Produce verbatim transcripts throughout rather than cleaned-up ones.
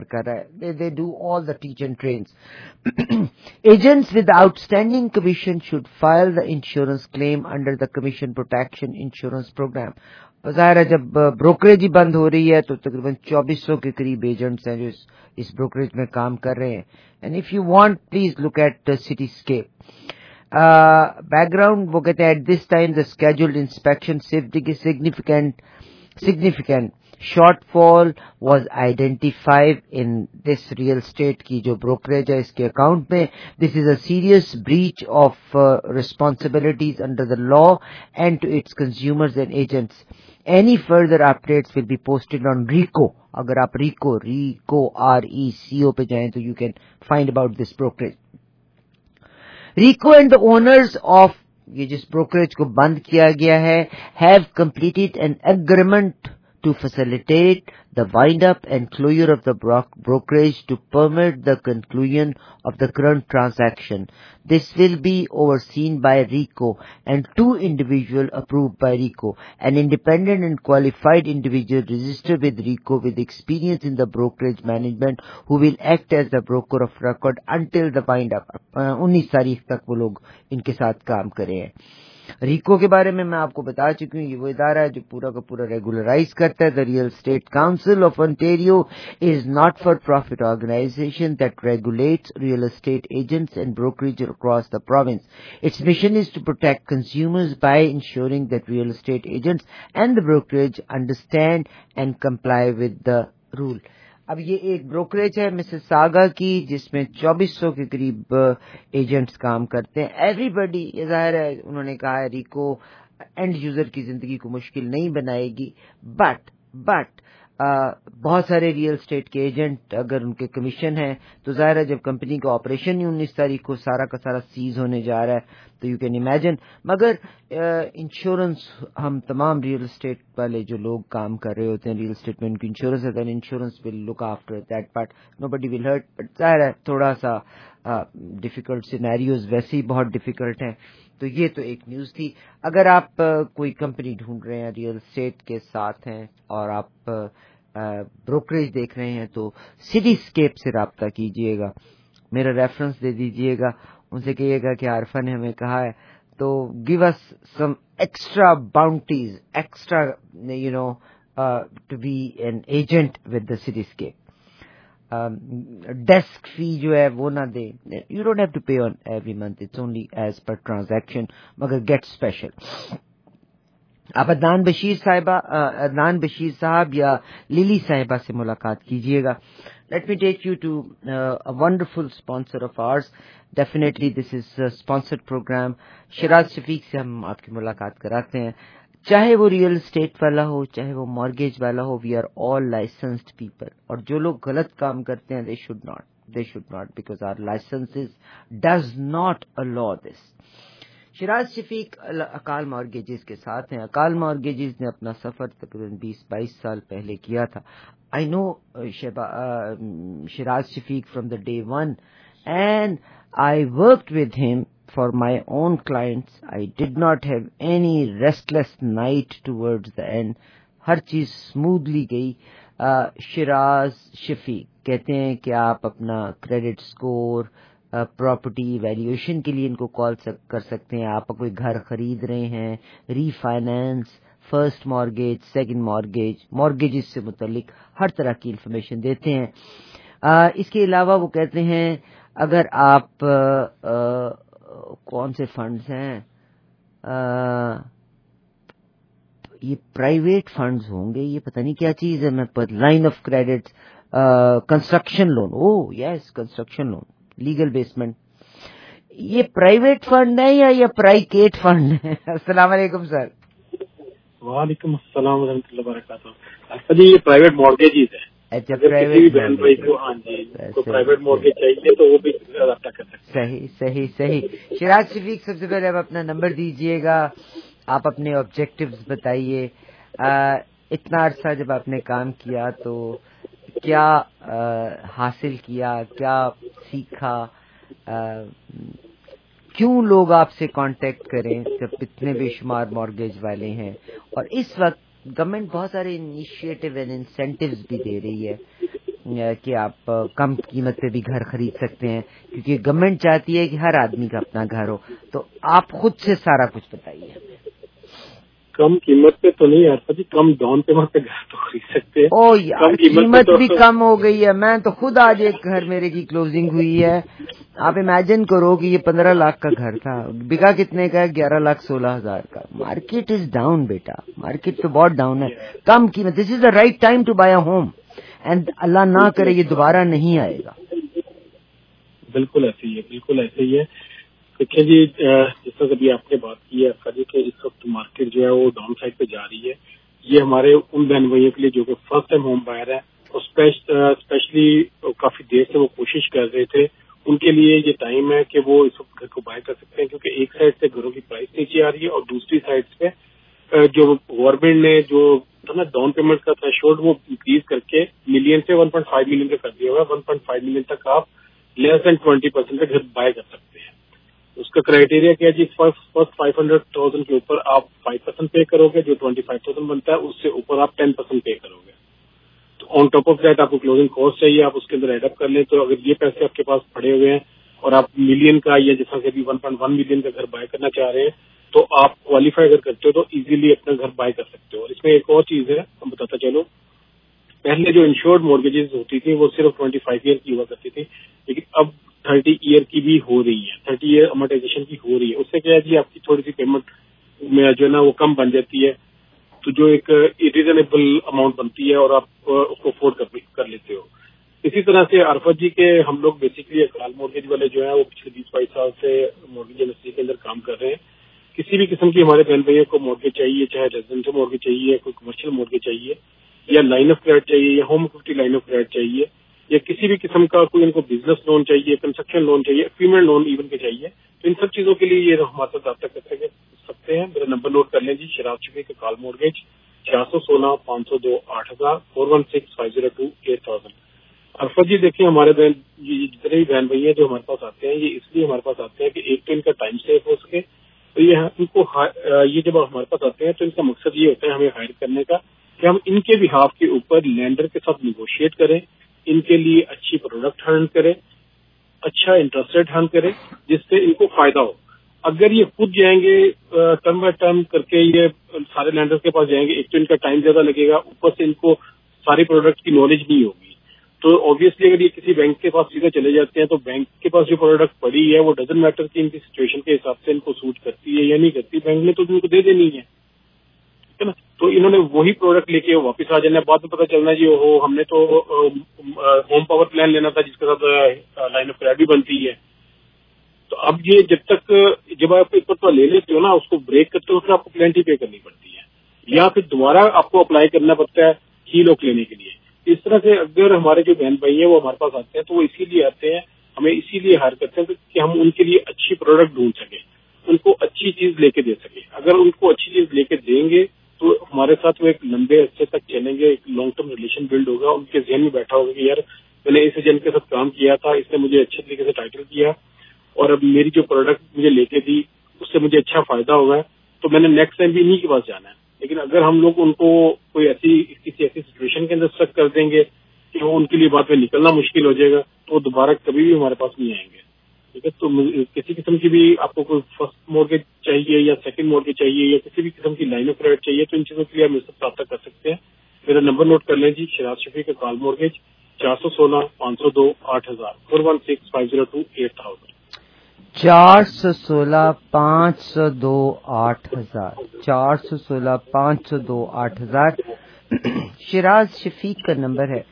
کر رہا ہے. they, they do all the teach and trains. Agents with outstanding commission should file the insurance claim under the Commission Protection Insurance Program. ظاہر ہے جب brokerage ہی بند ہو رہی ہے تو تقریباً چوبیس سو کے قریب ایجنٹس ہیں جو اس, اس بروکریج میں کام کر رہے ہیں. And if you want please look at cityscape. Background وہ کہتے ہیں at this time the scheduled inspection significant significant shortfall was identified in this real estate کی جو brokerage ہے اس کے اکاؤنٹ میں. This is a serious breach of uh, responsibilities under the law and to its consumers and agents. Any further updates will be posted on RICO. اگر آپ RICO RICO R E C O پہ جائیں تو you can find about this brokerage. RICO and the owners of یہ جس brokerage کو بند کیا گیا ہے have completed an agreement to facilitate the wind-up and closure of the bro- brokerage to permit the conclusion of the current transaction. This will be overseen by RICO and two individuals approved by RICO. An independent and qualified individual registered with RICO with experience in the brokerage management who will act as the broker of record until the wind-up. انیس تاریخ تک وہ لوگ ان کے ساتھ کام کرے ہیں. Rico کے بارے میں میں آپ کو بتا چکی ہوں. یہ وہ ادارہ ہے جو پورا کا پورا ریگولرائز کرتا ہے. The real estate council of Ontario is not for profit organisation that regulates real estate agents and brokerage across the province. Its mission is to protect consumers by ensuring that real estate agents and the brokerage understand and comply with the rule. اب یہ ایک brokerage ہے Mrs saga کی جس میں چوبیس سو کے قریب ایجنٹس کام کرتے ہیں. ایوری بڈی یہ ظاہر ہے انہوں نے کہا ہے ریکو اینڈ یوزر کی زندگی کو مشکل نہیں بنائے گی. بٹ بٹ بہت سارے ریئل اسٹیٹ کے ایجنٹ اگر ان کے کمیشن ہیں تو ظاہر ہے جب کمپنی کا آپریشن ہی انیس تاریخ کو سارا کا سارا سیز ہونے جا رہا ہے تو یو کین امیجن. مگر انشورنس ہم تمام ریئل اسٹیٹ والے جو لوگ کام کر رہے ہوتے ہیں ریئل اسٹیٹ میں ان کی انشورنس ہے. Insurance will look after that part. Nobody will hurt. But ظاہر ہے تھوڑا سا ڈیفیکلٹ سینیریوز ویسے ہی بہت ڈیفیکلٹ ہیں. تو یہ تو ایک نیوز تھی. اگر آپ کوئی کمپنی ڈھونڈ رہے ہیں ریئل اسٹیٹ کے ساتھ ہیں اور آپ بروکریج دیکھ رہے ہیں تو سٹی اسکیپ سے رابطہ کیجئے گا. میرا ریفرنس دے دیجئے گا. ان سے کہیے گا کہ عارفہ نے ہمیں کہا ہے تو give us some extra bounties extra you know to be an agent with the cityscape. Desk fee جو ہے وہ نہ دے. You don't have to pay on every month. It's only as per transaction. مگر get special. آپ عدنان بشیر صاحبہ عدنان بشیر صاحب یا للی صاحبہ سے ملاقات کیجیے گا. Let me take you to a wonderful sponsor of ours. Definitely this is a sponsored program. Shiraz Shafiq سے ہم آپ کی ملاقات کراتے ہیں. چاہے وہ ریئل اسٹیٹ والا ہو چاہے وہ مارگیج والا ہو. We are all licensed people. اور جو لوگ غلط کام کرتے ہیں they should not they should not because our licenses does not allow this. Shiraz Shafiq call mortgages کے ساتھ ہیں. اکال مارگیجز نے اپنا سفر تقریباً بیس بائیس سال پہلے کیا تھا. I know Shiraz Shafiq from the day one and I worked with him for my own clients. I did not have any restless night towards the end. ہر چیز اسموتھلی گئی. شراز شفیق کہتے ہیں کہ آپ اپنا کریڈٹ اسکور پراپرٹی ویلیویشن کے لیے ان کو کال کر سکتے ہیں. آپ کوئی گھر خرید رہے ہیں, refinance, first mortgage, second mortgage, mortgages سے متعلق ہر طرح کی انفارمیشن دیتے ہیں. آ, اس کے علاوہ وہ کہتے ہیں اگر آپ آ, آ, کون سے فنڈز ہیں آ, یہ پرائیویٹ فنڈز ہوں گے, یہ پتہ نہیں کیا چیز ہے. میں line of credit construction loan. Oh yes construction loan legal basement. یہ پرائیویٹ فنڈ ہے یا یہ پرائیکیٹ فنڈ ہے؟ السلام علیکم سر. وعلیکم السلام ورحمۃ اللہ وبرکاتہ. اچھا جی یہ پرائیویٹ مارگیجز ہیں. اچھا پرائیویٹ پرائیویٹ مارگیج چاہیے تو وہ بھی رابطہ کر سکتے ہیں. صحیح صحیح صحیح. شراز شفیق سب سے پہلے آپ اپنا نمبر دیجئے گا. آپ اپنے آبجیکٹیوز بتائیے. اتنا عرصہ جب آپ نے کام کیا تو کیا حاصل کیا, کیا سیکھا, کیوں لوگ آپ سے کانٹیکٹ کریں جب اتنے بے شمار مارگیج والے ہیں. اور اس وقت گورنمنٹ بہت سارے انیشیٹو اینڈ انسینٹیوز بھی دے رہی ہے کہ آپ کم قیمت پہ بھی گھر خرید سکتے ہیں، کیونکہ گورنمنٹ چاہتی ہے کہ ہر آدمی کا اپنا گھر ہو. تو آپ خود سے سارا کچھ بتائیے. کم قیمت پہ تو نہیں یار جی، کم ڈاؤن پیمنٹ پہ گھر تو خرید سکتے ہیں. او یار قیمت بھی کم ہو گئی ہے. میں تو خود آج ایک گھر میرے کی کلوزنگ ہوئی ہے. آپ امیجن کرو کہ یہ پندرہ لاکھ کا گھر تھا، بکا کتنے کا ہے؟ گیارہ لاکھ سولہ ہزار کا. مارکیٹ از ڈاؤن بیٹا، مارکیٹ تو بہت ڈاؤن ہے. کم قیمت، this is the right time to buy a home, and اللہ نہ کرے یہ دوبارہ نہیں آئے گا. بالکل ایسے ہی ہے، بالکل ایسے ہی ہے. دیکھیں جی، جس طرح ابھی آپ نے بات کی ہے خالی کہ اس وقت مارکیٹ جو ہے وہ ڈاؤن سائڈ پہ جا رہی ہے. یہ ہمارے ان بہن بھائیوں کے لیے جو کہ فرسٹ ٹائم ہوم بائر ہے، اسپیشلی کافی دیر سے وہ کوشش کر رہے تھے، ان کے لیے یہ ٹائم ہے کہ وہ اس وقت گھر کو بائی کر سکتے ہیں. کیونکہ ایک سائڈ سے گھروں کی پرائس نیچے آ رہی ہے اور دوسری سائڈ سے جو گورنمنٹ نے جو نا ڈاؤن پیمنٹ کا تھریشولڈ وہ انکریز کر کے ملین سے ون پوائنٹ فائیو ملین کا کر دیا ہوا ہے. ون پوائنٹ فائیو ملین تک آپ لیس دین ٹوینٹی پرسینٹ کا گھر بائی کر سکتے ہیں. اس کا کرائیٹیریا کیا ہے جی؟ فرسٹ فائیو ہنڈریڈ تھاؤزینڈ کے اوپر آپ فائیو پرسینٹ پے کرو گے، جو ٹوئنٹی فائیو تھاؤزینڈ بنتا ہے اس سے اوپر آپ ٹین پرسینٹ پے کرو گے. تو آن ٹاپ آف دیٹ آپ کو کلوزنگ کاسٹ چاہیے، آپ اس کے اندر ایڈ اپ کر لیں. تو اگر یہ پیسے آپ کے پاس پڑے ہوئے ہیں اور آپ ملین کا یا جیسا کہ ابھی ون پوائنٹ ون ملین کا گھر بائی کرنا چاہ رہے ہیں، تو آپ کوالیفائی اگر کرتے ہو تو ایزیلی اپنا گھر بائی کر سکتے ہو. اور اس میں ایک اور چیز ہے، ہم بتاتا چلو. پہلے جو انشورڈ مورگیجز ہوتی تھی وہ صرف ٹوئنٹی فائیو ایئر کی ہوا کرتی تھی، لیکن اب تھرٹی ایئر کی بھی ہو رہی ہے، تھرٹی ایئر امورٹائزیشن کی ہو رہی ہے. اس سے کیا ہے جی، آپ کی تھوڑی سی پیمنٹ میں جو ہے نا وہ کم بن جاتی ہے، تو جو ایک ریزنیبل اماؤنٹ بنتی ہے اور آپ اس کو افورڈ کر لیتے ہو. اسی طرح سے عرفت جی کے ہم لوگ بیسیکلی اقلال مورگیج والے جو ہیں وہ پچھلے بیس بائیس سال سے مورگیج انڈسٹری کے اندر کام کر رہے ہیں. کسی بھی قسم کی ہمارے بہن بھائیوں کو مورگیج چاہیے، چاہے ریزیڈنشل مورگیج چاہیے، کوئی کمرشل مورگیج چاہیے، یا لائن آف کریڈٹ چاہیے، یا home equity line of credit چاہیے، یا کسی بھی قسم کا کوئی ان کو بزنس لون چاہیے، کنسٹرکشن لون چاہیے، پیمنٹ لون ایون کے چاہیے، تو ان سب چیزوں کے لیے یہ ہمارے ساتھ رابطہ کر سکتے ہیں. میرا نمبر نوٹ کر لیں جی، شراز شفیق کا کال مورگیج چار سو سولہ پانچ سو دو آٹھ ہزار four one six five zero two eight thousand. Arfa ji دیکھیں، ہمارے بہن جتنے بھی بہن بھائی ہیں جو ہمارے پاس آتے ہیں، یہ اس لیے ہمارے پاس آتے ہیں کہ ایک تو ان کا ٹائم سیو ہو سکے. تو یہ ان کو یہ جب ہمارے پاس آتے ہیں تو ان کا مقصد یہ ہوتا ہے ہمیں ہائر کرنے کا کہ ہم ان کے بہاف کے اوپر لینڈر کے ساتھ نیگوشیٹ کریں، ان کے لیے اچھی پروڈکٹ ہینڈل کریں، اچھا انٹرسٹ ریٹ ہینڈل کریں جس سے ان کو فائدہ ہو. اگر یہ خود جائیں گے ٹرم بائی ٹرم کر کے، یہ سارے لینڈر کے پاس جائیں گے، ایک تو ان کا ٹائم زیادہ لگے گا، اوپر سے ان کو ساری پروڈکٹ کی نالج نہیں ہوگی. تو آبویسلی اگر یہ کسی بینک کے پاس سیدھے چلے جاتے ہیں تو بینک کے پاس جو پروڈکٹ پڑی ہے وہ ڈزنٹ میٹر کہ ان کی سچویشن کے حساب سے ان کو سوٹ کرتی ہے یا نہیں کرتی، بینک نے تو ان کو دے دینی ہے، ٹھیک ہے نا. تو انہوں نے وہی پروڈکٹ لے کے واپس آ جانا ہے. بعد میں پتا چلنا جی وہ ہم نے تو ہوم پاور پلان لینا تھا جس کے ساتھ لائن آف کریڈٹ بھی بنتی ہے. تو اب یہ جب تک جب آپ ایک مرتبہ لے لیتے ہو نا، اس کو بریک کرتے ہو پھر آپ کو پلینٹی پے کرنی پڑتی ہے، یا پھر دوبارہ آپ کو اپلائی کرنا پڑتا ہے ہی لوک لینے کے لیے. اس طرح سے اگر ہمارے جو بہن بھائی ہیں وہ ہمارے پاس آتے ہیں تو وہ اسی لیے آتے ہیں، ہمیں اسی لیے ہائر کرتے ہیں کہ ہم ان کے لیے اچھی پروڈکٹ ڈھونڈ سکیں، ان کو اچھی چیز لے کے دے سکیں. اگر ان کو اچھی چیز لے کے دیں گے تو ہمارے ساتھ وہ ایک لمبے عرصے تک چلیں گے، ایک لانگ ٹرم ریلیشن بلڈ ہوگا. ان کے ذہن میں بیٹھا ہوگا کہ یار میں نے اس ایجنٹ کے ساتھ کام کیا تھا، اس نے مجھے اچھے طریقے سے ٹائٹل کیا اور اب میری جو پروڈکٹ مجھے لے کے دی اس سے مجھے اچھا فائدہ ہوگا ہے، تو میں نے نیکسٹ ٹائم بھی انہیں کے پاس جانا ہے. لیکن اگر ہم لوگ ان کو کوئی ایسی کسی ایسی سچویشن کے اندر اسٹرک کر دیں گے کہ وہ ان کے لیے بعد میں نکلنا مشکل ہو جائے گا تو وہ دوبارہ کبھی بھی ہمارے پاس نہیں آئیں گے. ٹھیک ہے، تو کسی قسم کی بھی آپ کو کوئی فرسٹ مورگیج چاہیے یا سیکنڈ مورگیج چاہیے یا کسی بھی قسم کی لائن آف کریڈٹ چاہیے تو ان چیزوں کے لیے آپ میرے ساتھ رابطہ کر سکتے ہیں. میرا نمبر نوٹ کر لیں جی، شراز شفیق کا کال مورگیج چار سو سولہ پانچ سو دو آٹھ ہزار four one six five zero two eight thousand چار سو سولہ پانچ سو دو آٹھ ہزار چار سو سولہ پانچ سو دو آٹھ ہزار شراز شفیق کا نمبر ہے.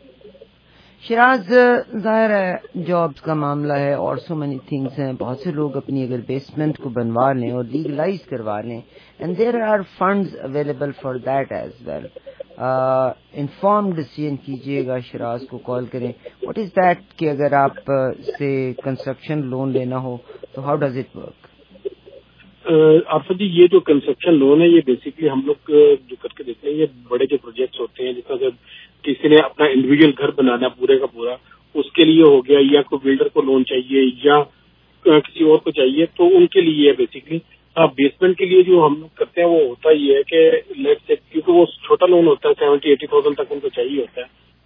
شراز، ظاہر ہے جابس کا معاملہ ہے اور سو مینی تھنگس ہیں. بہت سے لوگ اپنی اگر بیسمنٹ کو بنوا لیں اور لیگلائز کروا لیں، and there are funds available for that as well. Inform decision کیجیے گا، شراز کو کال کریں. واٹ از دیٹ کہ اگر آپ سے کنسٹرکشن لون لینا ہو تو ہاؤ ڈز اٹ ورک؟ عرفت جی، یہ جو کنسٹرکشن لون ہے یہ بیسکلی ہم لوگ جو کر کے دیتے ہیں، یہ بڑے جو پروجیکٹس ہوتے ہیں، جس طرح کسی نے اپنا انڈیویجل گھر بنانا پورے کا پورا، اس کے لیے ہو گیا، یا کوئی بلڈر کو لون چاہیے یا کسی اور کو چاہیے تو ان کے لیے ہے بیسکلی. بیسمنٹ کے لیے جو ہم لوگ کرتے ہیں وہ ہوتا یہ ہے کہ لیٹ سے، کیونکہ وہ چھوٹا لون ہوتا ہے، سیونٹی ایٹی تھاؤزینڈ تک ان کو چاہیے ہوتا ہے.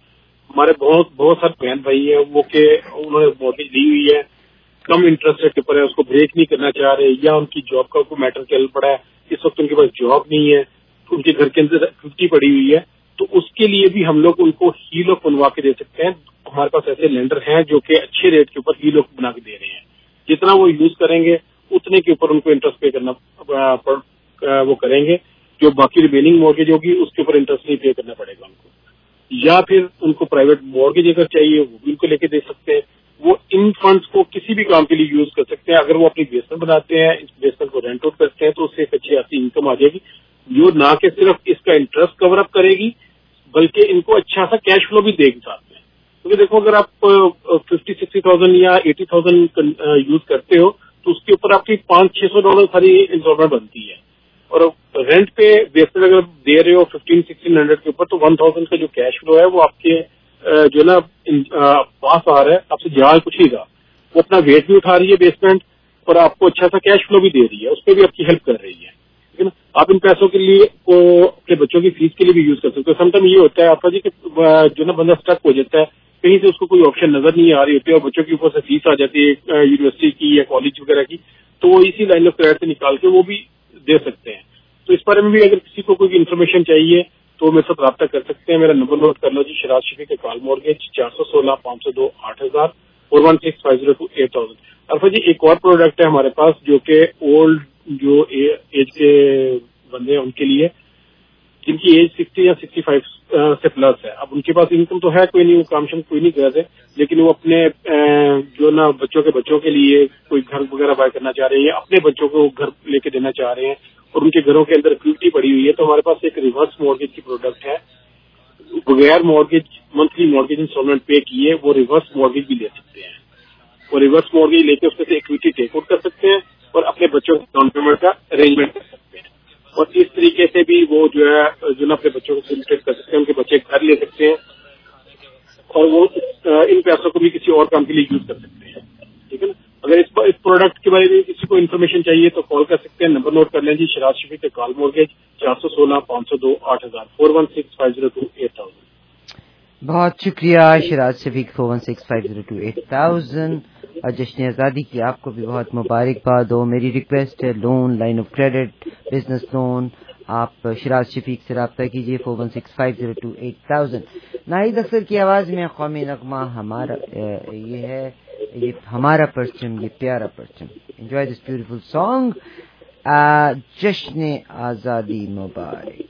हमारे बहुत बहुत सारे बहन भाई हैं वो के उन्होंने मॉर्गेज ली हुई है, कम इंटरेस्ट रेट के ऊपर है, उसको ब्रेक नहीं करना चाह रहे, या उनकी जॉब का कोई मैटर चल पड़ा है, इस वक्त उनके पास जॉब नहीं है, उनके घर के अंदर फिफ्टी पड़ी हुई है, तो उसके लिए भी हम लोग उनको ही लोग बनवा के दे सकते हैं। हमारे पास ऐसे लेंडर हैं जो कि अच्छे रेट के ऊपर ही लोग बना के दे रहे हैं। जितना वो यूज करेंगे उतने के ऊपर उनको इंटरेस्ट पे करना पर, वो करेंगे। जो बाकी रिमेनिंग मॉर्गेज होगी उसके ऊपर इंटरेस्ट नहीं पे करना पड़ेगा उनको। या फिर उनको प्राइवेट मॉर्गेज अगर चाहिए वो भी उनको लेके दे सकते हैं। वो इन फंड्स को किसी भी काम के लिए यूज कर सकते हैं। अगर वो अपनी बेसमेंट बनाते हैं, इस बेसमेंट को रेंट आउट करते हैं, तो उससे एक अच्छी खासी इनकम आ जाएगी, जो ना कि सिर्फ इसका इंटरेस्ट कवर अप करेगी बल्कि इनको अच्छा सा कैश फ्लो भी देगी साथ में। क्योंकि तो देखो, अगर आप फिफ्टी सिक्सटी थाउजेंड या एटी थाउजेंड यूज करते हो तो उसके ऊपर आपकी पांच छह सौ डॉलर सारी इंस्टॉलमेंट बनती है, और रेंट पे बेसमेंट अगर दे रहे हो फिफ्टीन सिक्सटीन हंड्रेड के ऊपर, तो वन थाउजेंड का जो कैश फ्लो है वो आपके जो ना पास आ रहा है, आपसे जहाज कुछ ही रहा, वो अपना वेट भी उठा रही है बेसमेंट और आपको अच्छा सा कैश फ्लो भी दे रही है, उस पर भी आपकी हेल्प कर रही है। ठीक है ना। आप इन पैसों के लिए को अपने बच्चों की फीस के लिए भी यूज कर सकते हो। समटाइम ये होता है आपका जी कि जो ना बंदा स्टक हो जाता है, कहीं से उसको कोई ऑप्शन नजर नहीं आ रही होती है और बच्चों के ऊपर से फीस आ जाती है यूनिवर्सिटी की या कॉलेज वगैरह की, तो वो इसी लाइन ऑफ क्रेडिट से निकाल के वो भी दे सकते हैं। तो इस बारे में भी अगर किसी को कोई इन्फॉर्मेशन चाहिए तो मेरे साथ रब्ता कर सकते हैं। मेरा नंबर नोट कर लो जी, शिराज शफीक कॉल मॉर्गेज चार सौ सोलह पांच सौ दो आठ हजार four one six five zero two eight thousand. Arfa ji, एक और प्रोडक्ट है हमारे पास जो कि ओल्ड जो एज के बंदे हैं उनके लिए, जिनकी एज सिक्सटी या सिक्सटी फाइव से प्लस है। अब उनके पास इनकम तो है कोई नहीं, वो काम शाम कोई नहीं कर रहे, लेकिन वो अपने जो ना बच्चों के बच्चों के लिए कोई घर वगैरह बाय करना चाह रहे हैं या अपने बच्चों को घर लेके देना चाह रहे हैं और उनके घरों के अंदर इक्विटी पड़ी हुई है, तो हमारे पास एक रिवर्स मॉर्गेज की प्रोडक्ट है। बगैर मॉर्गेज मंथली मॉर्गेज इंस्टॉलमेंट पे किए वो रिवर्स मॉर्गेज भी ले सकते हैं। वो रिवर्स मॉर्गेज लेके उसमें से इक्विटी टेक आउट कर सकते हैं और अपने बच्चों के डाउन पेमेंट का अरेंजमेंट कर सकते हैं, और इस तरीके से भी वो जो है जो ना अपने बच्चों को फैसिलिटेट कर सकते हैं, उनके बच्चे घर ले सकते हैं और वो इन पैसों को भी किसी और काम के लिए यूज कर सकते हैं। ठीक है ना। अगर इस, इस प्रोडक्ट के बारे में किसी को इन्फॉर्मेशन चाहिए तो कॉल कर सकते हैं। नंबर नोट कर लें जी, शिराज शफीक के कॉल मॉर्गेज चार सौ सोलह पांच सौ दो आठ हजार four one six five zero two eight thousand. बहुत शुक्रिया Shiraz Shafiq four one six five zero two eight thousand. और जश्न आज़ादी की आपको भी बहुत मुबारकबाद हो। मेरी रिक्वेस्ट है, loan, line of credit, business loan, आप शिराज शफीक से रब्ता कीजिए four one six five zero two eight thousand. Nahid Akhtar की आवाज़ में कौमी नगमा हमारा ये है, ये हमारा परचम, ये प्यारा परचम। Enjoy this beautiful song. जश्न आज़ादी मुबारक।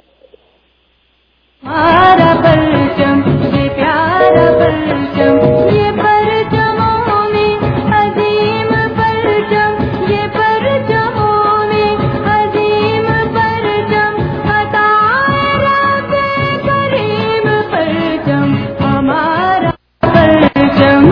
हमारा परचम, ये प्यारा परचम, ये परचमों में अजीम परचम, ये परचमों में अजीम परचम, अताए रब करीम परचम, हमारा परचम।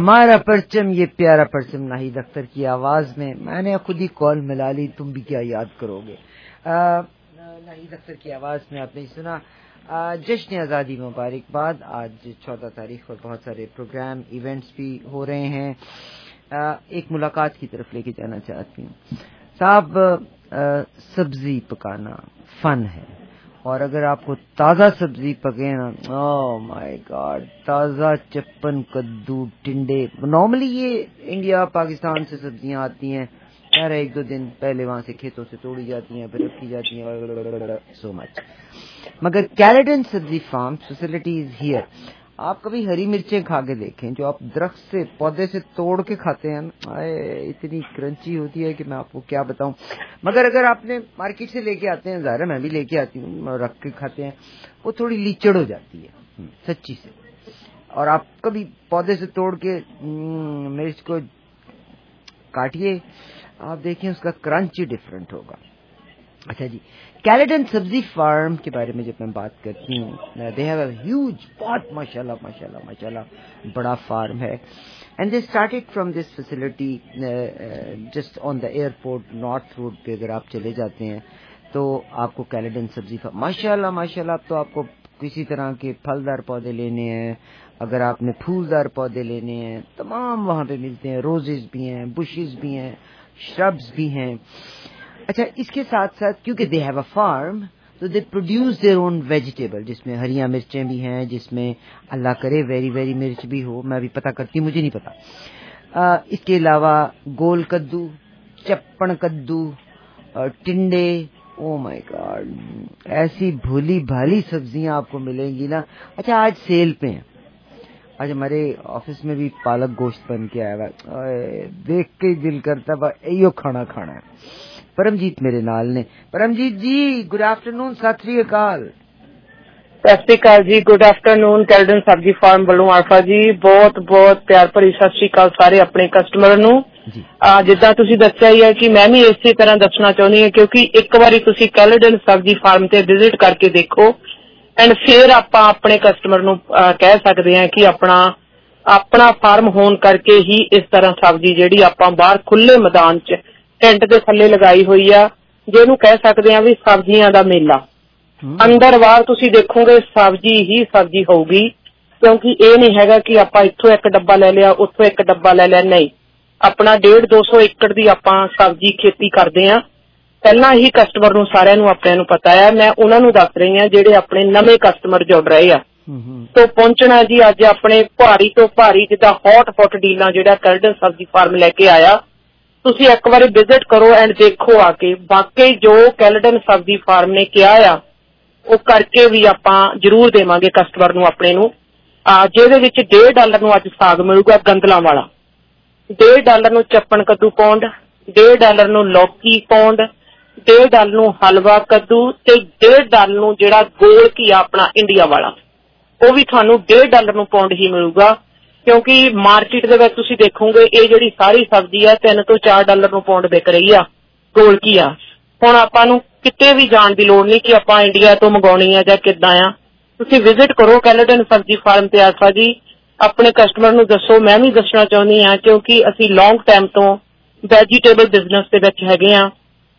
हमारा परचम ये प्यारा परचम नाहिद अख्तर की आवाज में, मैंने खुद ही कॉल मिला ली, तुम भी क्या याद करोगे। नाहिद अख्तर की आवाज में आपने सुना जश्न आज़ादी मुबारकबाद। आज चौदह तारीख और बहुत सारे प्रोग्राम इवेंट्स भी हो रहे हैं। आ, एक मुलाकात की तरफ लेके जाना चाहती हूँ साहब। सब्जी पकाना फन है, और अगर आपको ताज़ा सब्जी पके ना, ओह माय गॉड, ताज़ा चप्पन, कद्दू, टिंडे। नॉर्मली ये इंडिया पाकिस्तान से सब्जियां आती हैं यार, एक दो दिन पहले वहां से खेतों से तोड़ी जाती हैं, फिर रखी जाती हैं, सो मच। मगर कैलेडन सब्जी फार्म फैसिलिटी इज हियर। आप कभी हरी मिर्चें खा के देखें, जो आप दरख्त से पौधे से तोड़ के खाते हैं, इतनी क्रंची होती है कि मैं आपको क्या बताऊं। मगर अगर आपने मार्केट से लेके आते हैं, ज़ाहिर मैं भी लेके आती हूँ, रख के खाते हैं, वो थोड़ी लीचड़ हो जाती है सच्ची से। और आप कभी पौधे से तोड़ के मिर्च को काटिए, आप देखिए उसका क्रंच ही डिफरेंट होगा। अच्छा जी, कैलेडन सब्जी फार्म के बारे में जब मैं बात करती हूँ, दे हैव अ ह्यूज, बहुत माशाल्लाह माशाल्लाह माशाल्लाह बड़ा फार्म है। And they started from this facility just on the airport north road पे। अगर आप चले जाते हैं तो आपको कैलेडन सब्जी फार्म माशाल्लाह माशाल्लाह, अब तो आपको किसी तरह के फलदार पौधे लेने हैं, अगर आपने फूलदार पौधे लेने हैं, तमाम वहाँ पे मिलते हैं। रोजेज भी हैं, बुशेस भी हैं, श्रब्स भी हैं। अच्छा, इसके साथ साथ क्योंकि दे हैव अ फार्म, तो they produce their own vegetable, जिसमें हरियाँ मिर्चें भी हैं, जिसमें अल्लाह करे वेरी वेरी मिर्च भी हो, मैं भी पता करती हूँ, मुझे नहीं पता। आ, इसके अलावा गोल कद्दू, चप्पन कद्दू, टिंडे, ओ माय गॉड, ऐसी भोली भाली सब्जियां आपको मिलेंगी ना। अच्छा, आज सेल पे हैं, आज हमारे ऑफिस में भी पालक गोश्त बन के आया हुआ, देख के ही दिल करता बा यो खाना खाना है। परमजीत मेरे नाल ने। परमजीत जी, गुड आफ्टरनून, सत श्री अकाल। सत श्री अकाल जी, गुड आफ्टरनून। कैलेडन सब्जी फार्म ਵੱਲੋਂ ਆਲਫਾ ਜੀ ਬਹੁਤ ਬਹੁਤ ਪਿਆਰ ਭਰੀ ਸਤਿ ਸ਼੍ਰੀ ਅਕਾਲ ਸਾਰੇ ਆਪਣੇ ਕਸਟਮਰ ਨੂੰ। ਜਿੱਦਾਂ ਤੁਸੀਂ ਦੱਸਿਆ ਹੀ ਹੈ ਕਿ ਮੈਂ ਵੀ ਇਸੇ ਤਰ੍ਹਾਂ ਦੱਸਣਾ ਚਾਹੁੰਦੀ ਹਾਂ, ਕਿਉਂਕਿ ਇੱਕ ਵਾਰੀ ਤੁਸੀਂ ਕੈਲੇਡਨ ਸਬਜ਼ੀ ਫਾਰਮ ਤੇ ਵਿਜ਼ਿਟ ਕਰਕੇ ਦੇਖੋ, ਐਂਡ ਫਿਰ ਆਪਾਂ ਆਪਣੇ ਕਸਟਮਰ ਨੂੰ ਕਹਿ ਸਕਦੇ ਹਾਂ ਕਿ ਆਪਣਾ ਆਪਣਾ ਫਾਰਮ ਹੋਣ ਕਰਕੇ ਹੀ ਇਸ ਤਰ੍ਹਾਂ ਸਬਜ਼ੀ ਜਿਹੜੀ ਆਪਾਂ ਬਾਹਰ ਖੁੱਲੇ ਮੈਦਾਨ 'ਚ ਟੈਂਟ ਦੇ ਥੱਲੇ ਲਗਾਈ ਹੋਈ ਆ, ਜਿਹਨੂੰ ਕਹਿ ਸਕਦੇ ਆ ਵੀ ਸਬਜ਼ੀਆਂ ਦਾ ਮੇਲਾ। ਅੰਦਰ ਬਾਹਰ ਤੁਸੀਂ ਦੇਖੋਗੇ ਸਬਜ਼ੀ ਹੀ ਸਬਜ਼ੀ ਹੋਊਗੀ, ਕਿਉਂਕਿ ਇਹ ਨਹੀਂ ਹੈਗਾ ਕਿ ਆਪਾਂ ਇੱਥੋਂ ਇੱਕ ਡੱਬਾ ਲੈ ਲਿਆ, ਉੱਥੋਂ ਇੱਕ ਡੱਬਾ ਲੈ ਲਿਆ, ਨਹੀਂ। ਆਪਣਾ ਡੇਢ ਦੋ ਸੌ ਏਕੜ ਦੀ ਆਪਾਂ ਸਬਜ਼ੀ ਖੇਤੀ ਕਰਦੇ ਆ। ਪਹਿਲਾਂ ਹੀ ਕਸਟਮਰ ਨੂੰ ਸਾਰਿਆਂ ਨੂੰ ਆਪਣਿਆਂ ਨੂੰ ਪਤਾ ਆ, ਮੈਂ ਉਹਨਾਂ ਨੂੰ ਦੱਸ ਰਹੀ ਹਾਂ ਜਿਹੜੇ ਆਪਣੇ ਨਵੇਂ ਕਸਟਮਰ ਜੁੜ ਰਹੇ ਆ। ਤੋਂ ਪਹੁੰਚਣਾ ਜੀ ਅੱਜ ਆਪਣੇ ਭਾਰੀ ਤੋਂ ਭਾਰੀ ਜਿੱਦਾਂ ਹੌਟ ਫੁੱਟ ਡੀਲਾਂ ਜਿਹੜਾ ਕੈਲੇਡਨ ਸਬਜ਼ੀ ਫਾਰਮ ਲੈ ਕੇ ਆਇਆ। ਤੁਸੀਂ ਇੱਕ ਵਾਰੀ ਵਿਜ਼ਿਟ ਕਰੋ ਐਂਡ ਦੇਖੋ ਆ ਕੇ, ਵਾਕਈ ਜੋ ਕੈਲੇਡਨ ਸਬਜ਼ੀ ਫਾਰਮ ਨੇ ਕਿਹਾ ਆ ਉਹ ਕਰਕੇ ਵੀ ਆਪਾਂ ਜ਼ਰੂਰ ਦੇਵਾਂਗੇ ਕਸਟਮਰ ਨੂੰ ਆਪਣੇ ਨੂੰ। ਜਿਹਦੇ ਵਿੱਚ ਡੇਢ ਡਾਲਰ ਨੂੰ ਅੱਜ ਸਾਗ ਮਿਲੂਗਾ ਗੰਦਲਾਂ ਵਾਲਾ, ਡੇਢ ਡਾਲਰ ਨੂੰ ਚੱਪਣ ਕੱਦੂ ਪੌਂਡ, ਡੇਢ ਡਾਲਰ ਨੂੰ ਲੌਕੀ ਪੌਂਡ, ਡੇਢ ਡਾਲਰ ਨੂੰ ਹਲਵਾ ਕੱਦੂ, ਤੇ ਡੇਢ ਡਾਲਰ ਨੂੰ ਜਿਹੜਾ ਗੋਲ ਘੀਆ ਆਪਣਾ ਇੰਡੀਆ ਵਾਲਾ, ਉਹ ਵੀ ਤੁਹਾਨੂੰ ਡੇਢ ਡਾਲਰ ਨੂੰ ਪੌਂਡ ਹੀ ਮਿਲੂਗਾ। ਕਿਉਂਕਿ ਮਾਰਕੀਟ ਦੇ ਵਿੱਚ ਤੁਸੀਂ ਦੇਖੋਗੇ ਇਹ ਜਿਹੜੀ ਸਾਰੀ ਸਬਜ਼ੀ ਆ ਤਿੰਨ ਤੋਂ ਚਾਰ ਡਾਲਰ ਨੂੰ ਪੌਂਡ ਵਿਕ ਰਹੀ ਆ ਗੋਲ ਘੀਆ। ਹੁਣ ਆਪਾਂ ਨੂੰ ਕਿਤੇ ਵੀ ਜਾਣ ਦੀ ਲੋੜ ਨਹੀਂ ਕਿ ਆਪਾਂ ਇੰਡੀਆ ਤੋਂ ਮੰਗਾਉਣੀ ਆ ਜਾਂ ਕਿੱਦਾਂ ਆ। ਤੁਸੀਂ ਵਿਜ਼ਿਟ ਕਰੋ ਕੈਲੇਡਨ ਸਬਜ਼ੀ ਫਾਰਮ ਤੇ ਆਲਫਾ ਜੀ, ਆਪਣੇ ਕਸਟਮਰ ਨੂੰ ਦੱਸੋ। ਮੈਂ ਵੀ ਦੱਸਣਾ ਚਾਹੁੰਦੀ ਹਾਂ ਕਿਉਂਕਿ ਅਸੀਂ ਲੌਂਗ ਟਾਈਮ ਤੋਂ ਵੈਜੀਟੇਬਲ ਬਿਜ਼ਨਸ ਦੇ ਵਿੱਚ ਹੈਗੇ ਆ।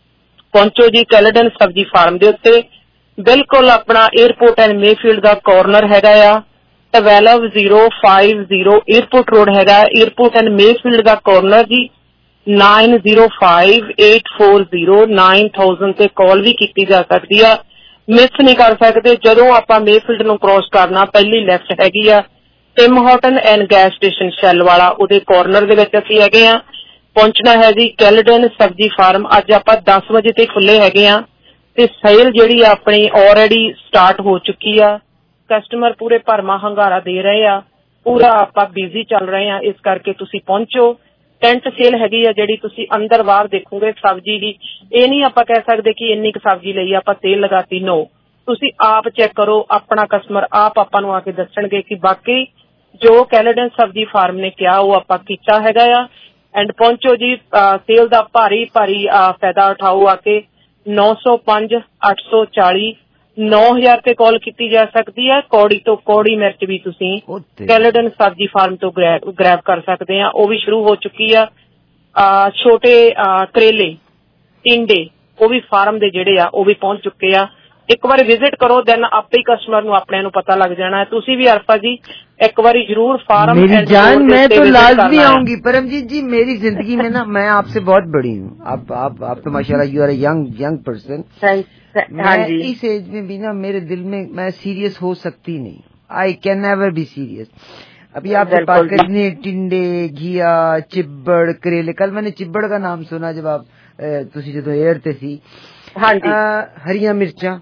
ਪਹੁੰਚੋ ਜੀ ਕੈਲੇਡਨ ਸਬਜ਼ੀ ਫਾਰਮ ਦੇ ਉੱਤੇ, ਬਿਲਕੁਲ ਆਪਣਾ 에ਅਰਪੋਰਟ ਐਂਡ ਮੇਫੀਲਡ ਦਾ ਕਾਰਨਰ ਹੈਗਾ ਆ। Twelve zero five zero airport road ਹੈਗਾ, 에ਅਰਪੋਰਟ ਐਂਡ ਮੇਫੀਲਡ ਦਾ ਕਾਰਨਰ ਜੀ। Nine zero five eight four zero nine thousand ਤੇ ਕਾਲ ਵੀ ਕੀਤੀ ਜਾ ਸਕਦੀ ਆ, ਮਿਸ ਨਹੀਂ ਕਰ ਸਕਦੇ। ਜਦੋਂ ਆਪਾਂ ਮੇਫੀਲਡ ਨੂੰ ਕ੍ਰੋਸ ਕਰਨਾ ਪਹਿਲੀ ਲੈਫਟ ਹੈਗੀ ਆ Tim Hortons and gas station Shell ਵਾਲਾ, ਉਹਦੇ ਕਾਰਨਰ ਦੇ ਵਿੱਚ ਅਸੀਂ ਹੈਗੇ ਆ। ਪਹੁੰਚਣਾ ਹੈ ਜੀ ਕੈਲੇਡਨ ਸਬਜ਼ੀ ਫਾਰਮ। ਅੱਜ ਆਪਾਂ ਦਸ ਵਜੇ ਤੇ ਖੁੱਲੇ ਹੈਗੇ ਆ ਤੇ ਸੇਲ ਜਿਹੜੀ ਆ ਆਪਣੀ ਆਲਰੇਡੀ ਸਟਾਰਟ ਹੋ ਚੁੱਕੀ ਆ। ਕਸਟਮਰ ਪੂਰੇ ਭਰਮਾ ਹੰਗਾਰਾ ਦੇ ਰਹੇ ਆ, ਪੂਰਾ ਆਪਾਂ ਬਿਜ਼ੀ ਚੱਲ ਰਹੇ ਆ, ਇਸ ਕਰਕੇ ਤੁਸੀਂ ਪਹੁੰਚੋ। ਟੈਂਟ ਸੇਲ ਹੈਗੀ ਆ ਜਿਹੜੀ ਤੁਸੀਂ ਅੰਦਰ ਬਾਹਰ ਦੇਖੋਗੇ ਸਬਜ਼ੀ ਦੀ। ਇਹ ਨਹੀਂ ਆਪਾਂ ਕਹਿ ਸਕਦੇ ਕਿ ਇੰਨੀ ਕੁ ਸਬਜ਼ੀ ਲਈ ਆਪਾਂ ਤੇਲ ਲਗਾਤੀ, ਨੋ। ਤੁਸੀਂ ਆਪ ਚੈੱਕ ਕਰੋ, ਆਪਣਾ ਕਸਟਮਰ ਆਪ ਆਪਾਂ ਨੂੰ ਆ ਕੇ ਦੱਸਣਗੇ ਕਿ ਬਾਕੀ ਜੋ ਕੈਲੇਡਨ ਸਬਜ਼ੀ ਫਾਰਮ ਨੇ ਕਿਹਾ ਉਹ ਆਪਾਂ ਕੀਤਾ ਹੈਗਾ ਆ। ਐਂਡ ਪਹੁੰਚੋ ਜੀ, ਸੇਲ ਦਾ ਭਾਰੀ ਭਾਰੀ ਫਾਇਦਾ ਉਠਾਓ ਆ ਕੇ। ਨੌ ਸੌ ਪੰਜ ਅੱਠ ਸੌ ਚਾਲੀ नौ हजार ਤੇ ਕਾਲ ਕੀਤੀ ਜਾ ਸਕਦੀ ਹੈ। ਕੌੜੀ ਤੋਂ ਕੌੜੀ ਮਿਰਚ ਵੀ ਤੁਸੀਂ ਕੈਲੇਡਨ ਸਬਜ਼ੀ ਫਾਰਮ ਤੋਂ ਗ੍ਰੈਬ ਕਰ ਸਕਦੇ ਆ, ਉਹ ਵੀ ਸ਼ੁਰੂ ਹੋ ਚੁੱਕੀ ਆ। ਛੋਟੇ ਕਰੇਲੇ ਟਿੰਡੇ ਉਹ ਵੀ ਫਾਰਮ ਦੇ ਜਿਹੜੇ ਆ ਉਹ ਵੀ ਪਹੁੰਚ ਚੁੱਕੇ ਆ। ਇੱਕ ਵਾਰੀ ਵਿਜ਼ਿਟ ਕਰੋ, ਦੈਨ ਆਪੇ ਹੀ ਕਸਟਮਰ ਨੂੰ ਆਪਣੇ ਨੂੰ ਪਤਾ ਲੱਗ जाना है। ਤੁਸੀਂ ਵੀ ਅਰਫਾ ਜੀ एक बार जरूर फार्म मेरी जान मैं तो लाजमी आऊंगी। परमजीत जी मेरी जिंदगी में ना मैं आपसे बहुत बड़ी हूँ, आप आप आप तो माशाल्लाह you are a young young person. मैं इस एज में भी ना मेरे दिल में मैं सीरियस हो सकती नहीं, I can never be serious. अभी आप बात करें टिंडे घिया चिब्बड़ करेले, कल मैंने चिब्बड़ का नाम सुना जब आप तुसी जो एयर ते सी। हाँ जी, हरिया मिर्चा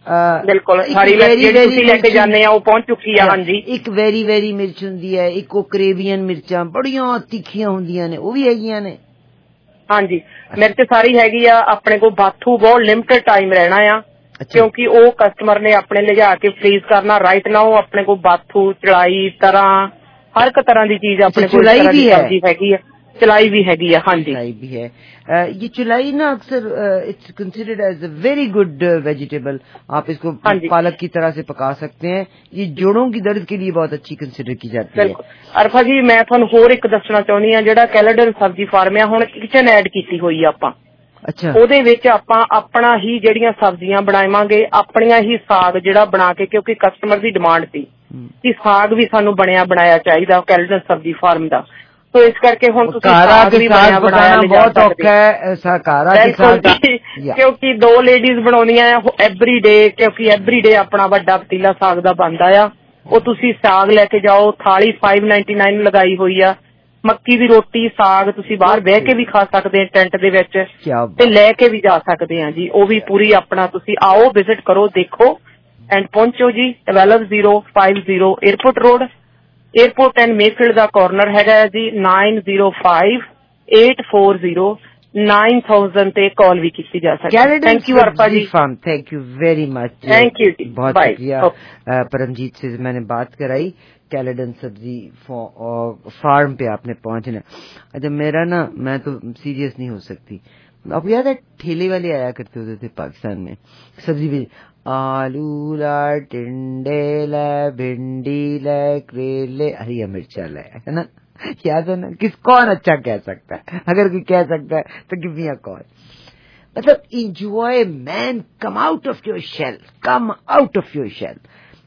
ਬਿਲਕੁਲ ਹਰੀ ਮਿਰਚ ਜਿਹੜੀ ਤੁਸੀਂ ਲੈ ਕੇ ਜਾਂਦੇ ਆ ਉਹ ਪਹੁੰਚ ਚੁੱਕੀ ਆ। ਹਾਂਜੀ, ਇੱਕ ਵੈਰੀ ਵੈਰੀ ਮਿਰਚ ਹੁੰਦੀ ਹੈ, ਇੱਕ ਉਹ ਕਰੇਬੀਅਨ ਮਿਰਚਾਂ ਬੜੀਆਂ ਤਿੱਖੀਆਂ ਹੁੰਦੀਆਂ ਨੇ, ਉਹ ਵੀ ਹੈਗੀਆਂ ਨੇ। ਹਾਂਜੀ, ਮਿਰਚ ਸਾਰੀ ਹੈਗੀ ਆ ਆਪਣੇ ਕੋਲ। ਬਾਥੂ ਬਹੁਤ ਲਿਮਟਿਡ ਟਾਈਮ ਰਹਿਣਾ ਆ, ਕਿਉਂਕਿ ਉਹ ਕਸਟਮਰ ਨੇ ਆਪਣੇ ਲਿਜਾ ਕੇ ਫਰੀਜ਼ ਕਰਨਾ। ਰਾਈਟ ਨਾਓ ਆਪਣੇ ਕੋਲ ਬਾਥੂ ਚੜਾਈ ਤਰ੍ਹਾਂ ਹਰ ਇੱਕ ਤਰ੍ਹਾਂ ਦੀ ਚੀਜ਼ ਆਪਣੇ ਕੋਲ ਸਬਜ਼ੀ ਹੈਗੀ ਆ। चलाई भी हैगी है। हाँ जी, चलाई भी है। आ, ये चलाई ना अक्सर it's considered as a very good vegetable. आप इसको पालक की तरह से पका सकते हैं, ये जोड़ों की दर्द के लिए बहुत अच्छी कंसिडर की जाती है। अरफा जी मैं ਤੁਹਾਨੂੰ ਹੋਰ ਇੱਕ ਦੱਸਣਾ ਚਾਹੁੰਦੀ ਹਾਂ, ਜਿਹੜਾ ਕੈਲੇਡਨ ਸਬਜ਼ੀ ਫਾਰਮ ਆ ਹੁਣ ਕਿਚਨ ਐਡ ਕੀਤੀ ਹੋਈ ਆ ਆਪਾਂ। ਅੱਛਾ, ਉਹਦੇ ਵਿੱਚ ਆਪਾਂ ਆਪਣਾ ਹੀ ਜਿਹੜੀਆਂ ਸਬਜ਼ੀਆਂ ਬਣਾਵਾਂਗੇ, ਆਪਣੀਆਂ ਹੀ ਸਾਗ ਜਿਹੜਾ ਬਣਾ ਕੇ, ਕਿਉਂਕਿ ਕਸਟਮਰ ਦੀ ਡਿਮਾਂਡ ਸੀ ਕਿ ਸਾਗ ਵੀ ਸਾਨੂੰ ਬਣਿਆ ਬਣਾਇਆ ਚਾਹੀਦਾ ਕੈਲੇਡਨ ਸਬਜ਼ੀ ਫਾਰਮ ਦਾ। तो इस करके हुण तुसीं साग भी बनाया बनाया बहुत औखा है साकारा के साथ, क्योंकि दो लेडीज बनाउंदियां एवरी डे, क्योंकि एवरी डे अपना वड्डा पतीला साग दा बनदा आ। ਉਹ ਤੁਸੀਂ ਸਾਗ ਲੈ ਕੇ ਜਾਓ, ਥਾਲੀ फाइव नाइन्टी नाइन ਲਗਾਈ ਹੋਈ ਆ। ਮੱਕੀ ਦੀ ਰੋਟੀ ਸਾਗ ਤੁਸੀਂ ਬਾਹਰ ਬਹਿ ਕੇ ਵੀ ਖਾ ਸਕਦੇ ਆ ਟੈਂਟ ਦੇ ਵਿੱਚ, ਤੇ ਲੈ ਕੇ ਵੀ ਜਾ ਸਕਦੇ ਆ ਜੀ। ਉਹ ਵੀ ਪੂਰੀ ਆਪਣਾ ਤੁਸੀਂ ਆਓ ਵਿਜ਼ਿਟ ਕਰੋ, ਦੇਖੋ ਐਂਡ ਪਹੁੰਚੋ ਜੀ। Twelve zero five zero airport road, airport and Mayfield का कॉर्नर है जी। Nine zero five eight four zero nine thousand ते कॉल भी की जा सकती है। Thank you Arfa ji, thank you very much, thank you जी, बहुत शुक्रिया। परमजीत से मैंने बात कराई, कैलेडन सब्जी फार्म पे आपने पहुंचना। अच्छा मेरा ना मैं तो सीरियस नहीं हो सकती। आपको याद है ठेले वाले आया करते होते थे पाकिस्तान में सब्जी भी, आलू ला टिंडे ला भिंडी ला करेले हरी मिर्चा ला, है ना? याद है ना? किस कौन अच्छा कह सकता है? अगर कोई कह सकता है तो गिव मी अ कॉल। मतलब enjoy man, come out of your shell, come out of your shell.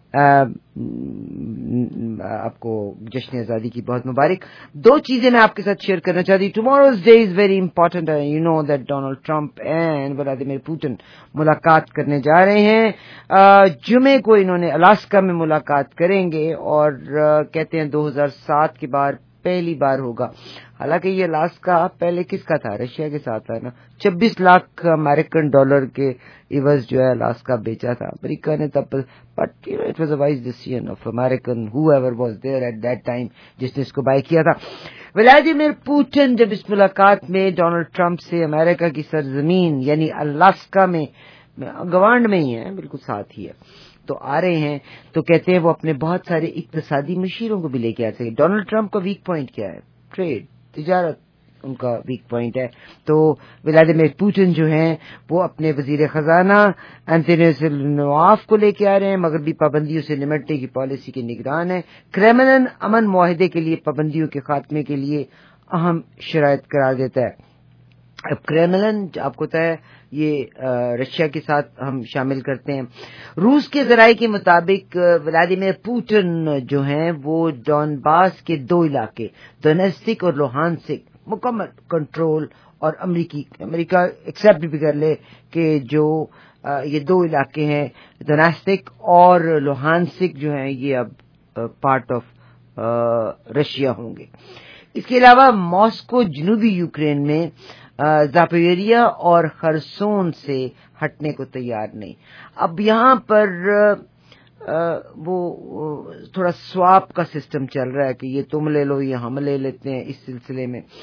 आपको जश्न आजादी की बहुत मुबारक। दो चीजें मैं आपके साथ शेयर करना चाहती हूँ। Tomorrow's day is very important, you know that Donald Trump and Vladimir Putin मुलाकात करने जा रहे हैं। जुमे को इन्होंने अलास्का में मुलाकात करेंगे और कहते हैं दो हज़ार सात के बाद पहली बार होगा। हालांकि ये अलास्का पहले किसका था? रशिया के साथ था ना। छब्बीस लाख अमेरिकन डॉलर के इवज जो है अलास्का बेचा था अमेरिका ने तब, but you know it was a wise decision of American whoever was there at that time जिसने इसको बाय किया था। व्लादिमीर पुतिन जब इस मुलाकात में डोनाल्ड ट्रंप से अमेरिका की सरजमीन यानी अलास्का में, गवांड में ही है, बिल्कुल साथ ही है, तो आ रहे हैं, तो कहते हैं वो अपने बहुत सारे इक्तिसादी मशीरों को भी लेके आ सके। डोनाल्ड ट्रंप का वीक पॉइंट क्या है? ट्रेड, तिजारत उनका वीक पॉइंट है। तो व्लादिमीर पुतिन जो हैं वो अपने वजीर खजाना एंथोनी नवाफ को लेके आ रहे हैं। मगरबी पाबंदियों से निमटने की पॉलिसी के निगरान है। क्रेमलिन अमन मुआहदे के लिए पाबंदियों के खात्मे के लिए अहम शराइत करार देता है। अब क्रेमलिन आपको पता है ये रशिया के साथ हम शामिल करते हैं। रूस के जराये के मुताबिक व्लादिमीर पुतिन जो हैं वो डॉनबास के दो इलाके दोनेत्स्क और लुहानस्क मुकम्मल कंट्रोल, और अमरीकी अमेरिका एक्सेप्ट भी कर ले कि जो आ, ये दो इलाके हैं दोनेत्स्क और लुहानस्क जो हैं ये अब पार्ट ऑफ रशिया होंगे। इसके अलावा मॉस्को जनूबी यूक्रेन में ज़ापोरिज़िया और खरसोन से हटने को तैयार नहीं। अब यहाँ पर आ, वो थोड़ा स्वाप का सिस्टम चल रहा है कि ये तुम ले लो, ये हम ले लेते हैं। इस सिलसिले में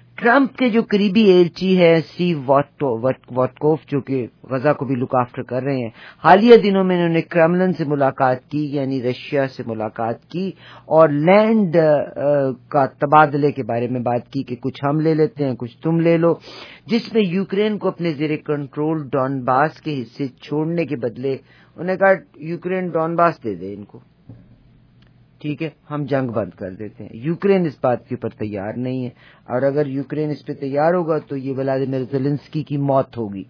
ٹرمپ کے جو قریبی ایلچی ہے اسٹیو واٹکوف جو کہ غزہ کو بھی لک آفٹر کر رہے ہیں، حالیہ دنوں میں انہوں نے کرملن سے ملاقات کی، یعنی رشیا سے ملاقات کی اور لینڈ کا تبادلے کے بارے میں بات کی کہ کچھ ہم لے لیتے ہیں کچھ تم لے لو، جس میں یوکرین کو اپنے زیر کنٹرول ڈونباس کے حصے چھوڑنے کے بدلے انہوں نے کہا یوکرین ڈونباس دے دے ان کو، ٹھیک ہے ہم جنگ بند کر دیتے ہیں۔ یوکرین اس بات کے اوپر تیار نہیں ہے، اور اگر یوکرین اس پہ تیار ہوگا تو یہ ولادیمیر زیلنسکی کی موت ہوگی۔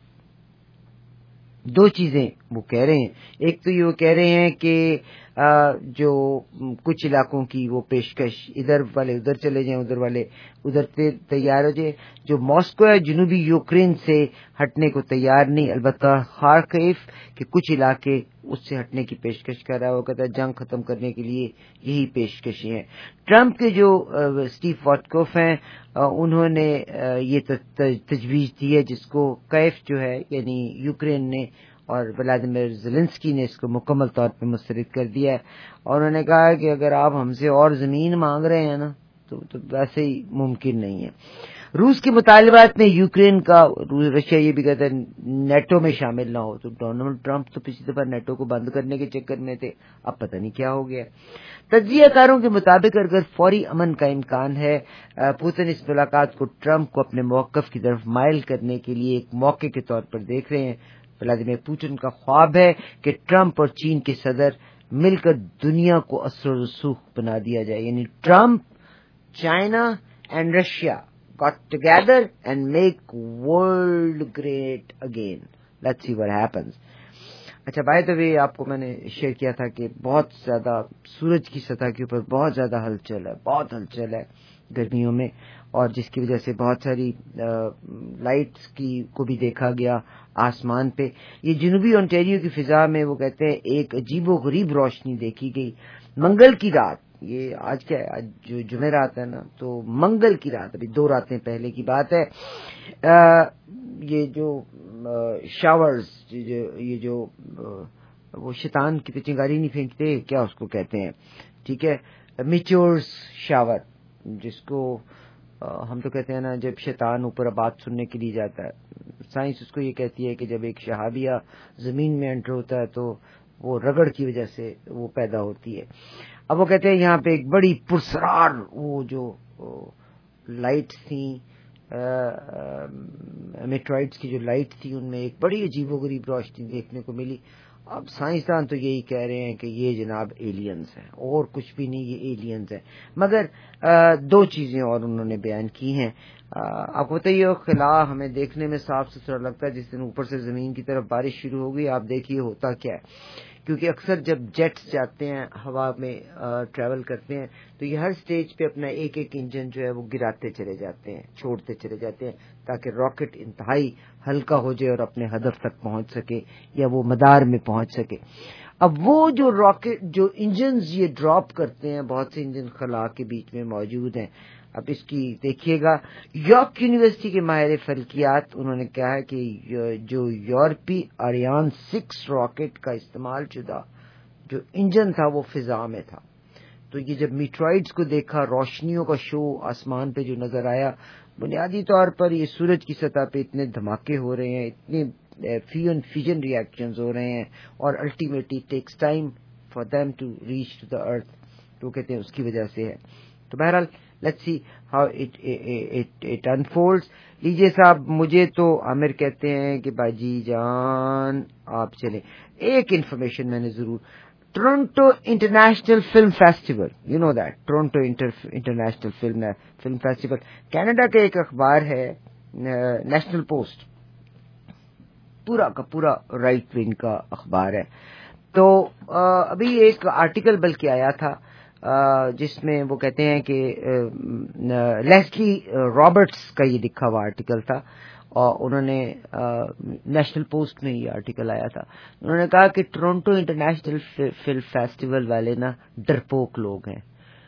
دو چیزیں وہ کہہ رہے ہیں، ایک تو یہ وہ کہہ رہے ہیں کہ جو کچھ علاقوں کی وہ پیشکش، ادھر والے ادھر چلے جائیں ادھر والے ادھر تیار ہو جائے، جو ماسکو ہے جنوبی یوکرین سے ہٹنے کو تیار نہیں، البتہ خارکیف کے کچھ علاقے اس سے ہٹنے کی پیشکش کر رہا ہے، وہ کہتا ہے جنگ ختم کرنے کے لیے یہی پیشکشیں ہیں۔ ٹرمپ کے جو اسٹیو واٹکوف ہیں انہوں نے یہ تجویز دی ہے جس کو کیف جو ہے یعنی یوکرین نے اور ولادیمیر زیلنسکی نے اس کو مکمل طور پہ مسترد کر دیا ہے، اور انہوں نے کہا کہ اگر آپ ہم سے اور زمین مانگ رہے ہیں نا تو, تو ویسے ہی ممکن نہیں ہے۔ روس کے مطالبات میں یوکرین کا، رشیا یہ بھی کہتا ہے نیٹو میں شامل نہ ہو، تو ڈونلڈ ٹرمپ تو پچھلی دفعہ نیٹو کو بند کرنے کے چکر میں تھے، اب پتہ نہیں کیا ہو گیا۔ تجزیہ کاروں کے مطابق اگر فوری امن کا امکان ہے، پوتن اس ملاقات کو ٹرمپ کو اپنے موقف کی طرف مائل کرنے کے لیے ایک موقع کے طور پر دیکھ رہے ہیں۔ ولادیمیر پوتن کا خواب ہے کہ ٹرمپ اور چین کے صدر مل کر دنیا کو اثر و رسوخ بنا دیا جائے، یعنی Trump, China and Russia got together and make world great again. Let's see what happens. اچھا بائی دا وے آپ کو میں نے شیئر کیا تھا کہ بہت زیادہ سورج کی سطح کے اوپر بہت زیادہ ہلچل ہے، بہت ہلچل ہے گرمیوں میں، اور جس کی وجہ سے بہت ساری لائٹس کی کو بھی دیکھا گیا آسمان پہ۔ یہ جنوبی انٹیریو کی فضا میں وہ کہتے ہیں ایک عجیب و غریب روشنی دیکھی گئی۔ منگل کی رات، یہ آج کیا ہے، آج جو جمعرات ہے نا، تو منگل کی رات، ابھی دو راتیں پہلے کی بات ہے، یہ جو شاورز، یہ جو وہ شیطان کی پہ چنگاری نہیں پھینکتے، کیا اس کو کہتے ہیں، ٹھیک ہے، میٹیورز شاور، جس کو ہم تو کہتے ہیں نا جب شیطان اوپر بات سننے کے لیے جاتا ہے، سائنس اس کو یہ کہتی ہے کہ جب ایک شہابیہ زمین میں انٹر ہوتا ہے تو وہ رگڑ کی وجہ سے وہ پیدا ہوتی ہے۔ اب وہ کہتے ہیں یہاں پہ ایک بڑی پرسرار وہ جو لائٹ تھیں، میٹرائٹس کی جو لائٹ تھی، ان میں ایک بڑی عجیب و غریب روشنی دیکھنے کو ملی۔ اب سائنسدان تو یہی کہہ رہے ہیں کہ یہ جناب ایلینز ہیں، اور کچھ بھی نہیں، یہ ایلینز ہیں۔ مگر دو چیزیں اور انہوں نے بیان کی ہیں۔ آپ کو بتائیے خلا ہمیں دیکھنے میں صاف ستھرا لگتا ہے، جس دن اوپر سے زمین کی طرف بارش شروع ہو گئی آپ دیکھیے ہوتا کیا ہے، کیونکہ اکثر جب جیٹس جاتے ہیں ہوا میں ٹریول کرتے ہیں تو یہ ہر سٹیج پہ اپنا ایک ایک انجن جو ہے وہ گراتے چلے جاتے ہیں، چھوڑتے چلے جاتے ہیں، تاکہ راکٹ انتہائی ہلکا ہو جائے اور اپنے ہدف تک پہنچ سکے یا وہ مدار میں پہنچ سکے۔ اب وہ جو راکٹ جو انجنز یہ ڈراپ کرتے ہیں، بہت سے انجن خلا کے بیچ میں موجود ہیں۔ اب اس کی دیکھیے گا، یارک یونیورسٹی کے ماہر فلکیات انہوں نے کہا ہے کہ جو یورپی آریان سکس راکٹ کا استعمال شدہ جو انجن تھا وہ فضا میں تھا، تو یہ جب میٹرائڈز کو دیکھا، روشنیوں کا شو آسمان پہ جو نظر آیا، بنیادی طور پر یہ سورج کی سطح پہ اتنے دھماکے ہو رہے ہیں، اتنے فیون فیجن ریئیکشنز ہو رہے ہیں، اور ultimately takes time for them to reach to the earth, تو کہتے ہیں اس کی وجہ سے ہے۔ تو بہرحال let's see how it it unfolds. لیجیے صاحب، مجھے تو عامر کہتے ہیں کہ باجی جان آپ چلیں، ایک انفارمیشن میں نے ضرور، Toronto International film Festival, you know that Toronto International Film film festival Canada کا ایک اخبار ہے نیشنل پوسٹ، پورا کا پورا رائٹ ونگ کا اخبار ہے۔ تو ابھی ایک آرٹیکل بلکہ آیا تھا جس میں وہ کہتے ہیں کہ لیسلی رابرٹس کا یہ لکھا ہوا آرٹیکل تھا، اور انہوں نے نیشنل پوسٹ میں یہ آرٹیکل آیا تھا، انہوں نے کہا کہ ٹورنٹو انٹرنیشنل فلم فیسٹیول والے نا ڈرپوک لوگ ہیں۔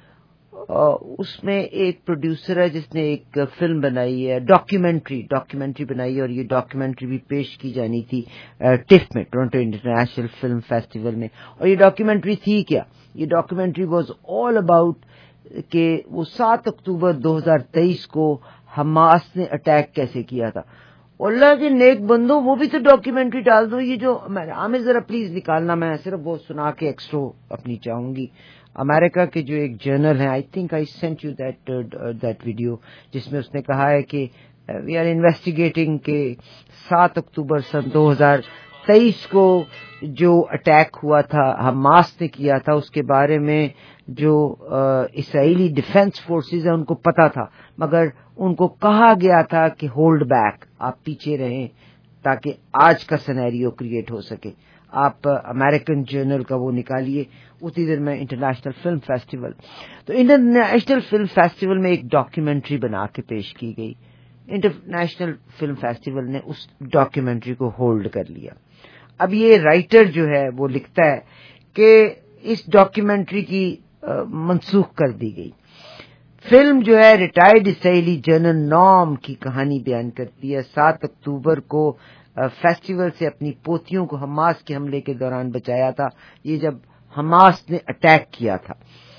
اس میں ایک پروڈیوسر ہے جس نے ایک فلم بنائی ہے، ڈاکیومنٹری ڈاکیومنٹری بنائی ہے، اور یہ ڈاکیومنٹری بھی پیش کی جانی تھی ٹف میں، ٹورنٹو انٹرنیشنل فلم فیسٹیول میں۔ اور یہ ڈاکیومنٹری تھی کیا؟ یہ ڈاکیومنٹری واز آل اباؤٹ کہ وہ سات اکتوبر دو ہزار تیئیس کو حماس نے اٹیک کیسے کیا تھا. اللہ کے نیک بندوں وہ بھی تو ڈاکیومنٹری ڈال دو. یہ جو عامر ذرا پلیز نکالنا, میں صرف وہ سنا کے ایکسٹرو اپنی چاہوں گی. امریکہ کے جو ایک جرنل ہے, I think I sent you that that video, جس میں اس نے کہا ہے کہ وی آر انویسٹیگیٹنگ کہ سات اکتوبر سن دو ہزار تیئیس کو جو اٹیک ہوا تھا حماس نے کیا تھا, اس کے بارے میں جو اسرائیلی ڈیفنس فورسز ہیں ان کو پتا تھا, مگر ان کو کہا گیا تھا کہ ہولڈ بیک, آپ پیچھے رہیں تاکہ آج کا سینیریو کریٹ ہو سکے. آپ امریکن جرنل کا وہ نکالیے. اسی دن میں انٹرنیشنل فلم فیسٹیول, تو انٹرنیشنل فلم فیسٹیول میں ایک ڈاکیومنٹری بنا کے پیش کی گئی. انٹرنیشنل فلم فیسٹیول نے اس ڈاکیومنٹری کو ہولڈ کر لیا. اب یہ رائٹر جو ہے وہ لکھتا ہے کہ اس ڈاکیومنٹری کی منسوخ کر دی گئی. فلم جو ہے ریٹائرڈ اسرائیلی جنرل نام کی کہانی بیان کرتی ہے. سات اکتوبر کو فیسٹیول سے اپنی پوتیوں کو حماس کے حملے کے دوران بچایا تھا, یہ جب حماس نے اٹیک کیا تھا.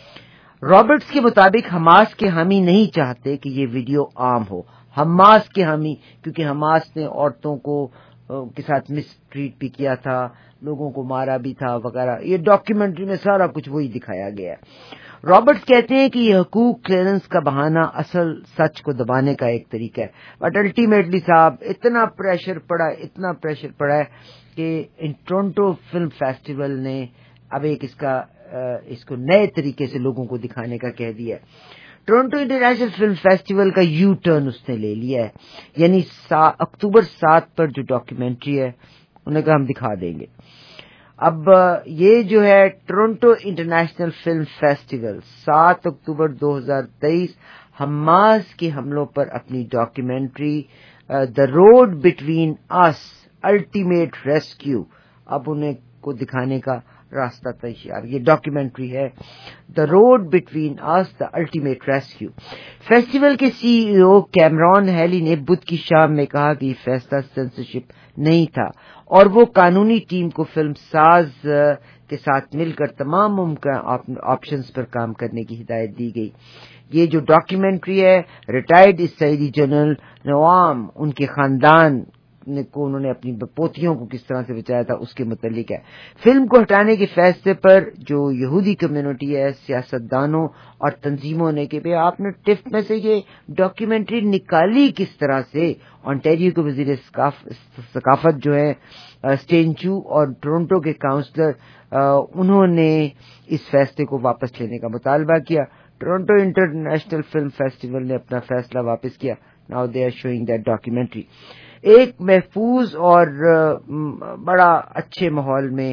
رابرٹس کے مطابق حماس کے حامی نہیں چاہتے کہ یہ ویڈیو عام ہو. حماس کے حامی کیونکہ حماس نے عورتوں کو کے ساتھ مس ٹریٹ بھی کیا تھا, لوگوں کو مارا بھی تھا وغیرہ. یہ ڈاکیومنٹری میں سارا کچھ وہی دکھایا گیا ہے. رابرٹس کہتے ہیں کہ یہ حقوق کلیئرنس کا بہانہ اصل سچ کو دبانے کا ایک طریقہ ہے, بٹ الٹیمیٹلی صاحب اتنا پریشر پڑا اتنا پریشر پڑا ہے کہ ٹورنٹو فلم فیسٹیول نے اب ایک اس کا اس کو نئے طریقے سے لوگوں کو دکھانے کا کہہ دیا ہے. ٹورنٹو انٹرنیشنل فلم فیسٹیول کا یو ٹرن اس نے لے لیا ہے, یعنی اکتوبر سات پر جو ڈاکیومنٹری ہے انہیں کہا ہم دکھا دیں گے. اب یہ جو ہے ٹورنٹو انٹرنیشنل فلم فیسٹیول سات اکتوبر دو ہزار تیئیس حماس کے حملوں پر اپنی documentary the road between us ultimate rescue, اب انہیں کو دکھانے کا راستہ تیار. یہ ڈاکیومنٹری ہے the road between us the ultimate rescue. Festival کے سی ای او کیمرون ہیلی نے بدھ کی شام میں کہا کہ یہ فیصلہ سینسرشپ نہیں تھا اور وہ قانونی ٹیم کو فلم ساز کے ساتھ مل کر تمام ممکن آپشنز پر کام کرنے کی ہدایت دی گئی. یہ جو ڈاکیومنٹری ہے ریٹائرڈ اسرائیلی جنرل نوام ان کے خاندان کو انہوں نے اپنی پوتیوں کو کس طرح سے بچایا تھا اس کے متعلق ہے. فلم کو ہٹانے کے فیصلے پر جو یہودی کمیونٹی ہے, سیاستدانوں اور تنظیموں نے کہ بھئی آپ نے ٹف میں سے یہ ڈاکیومنٹری نکالی کس طرح سے. آنٹیریو کے وزیر ثقافت جو ہے اسٹینچو اور ٹورنٹو کے کاؤنسلر انہوں نے اس فیصلے کو واپس لینے کا مطالبہ کیا. ٹورنٹو انٹرنیشنل فلم فیسٹیول نے اپنا فیصلہ واپس کیا. Now they are showing that documentary. ایک محفوظ اور بڑا اچھے ماحول میں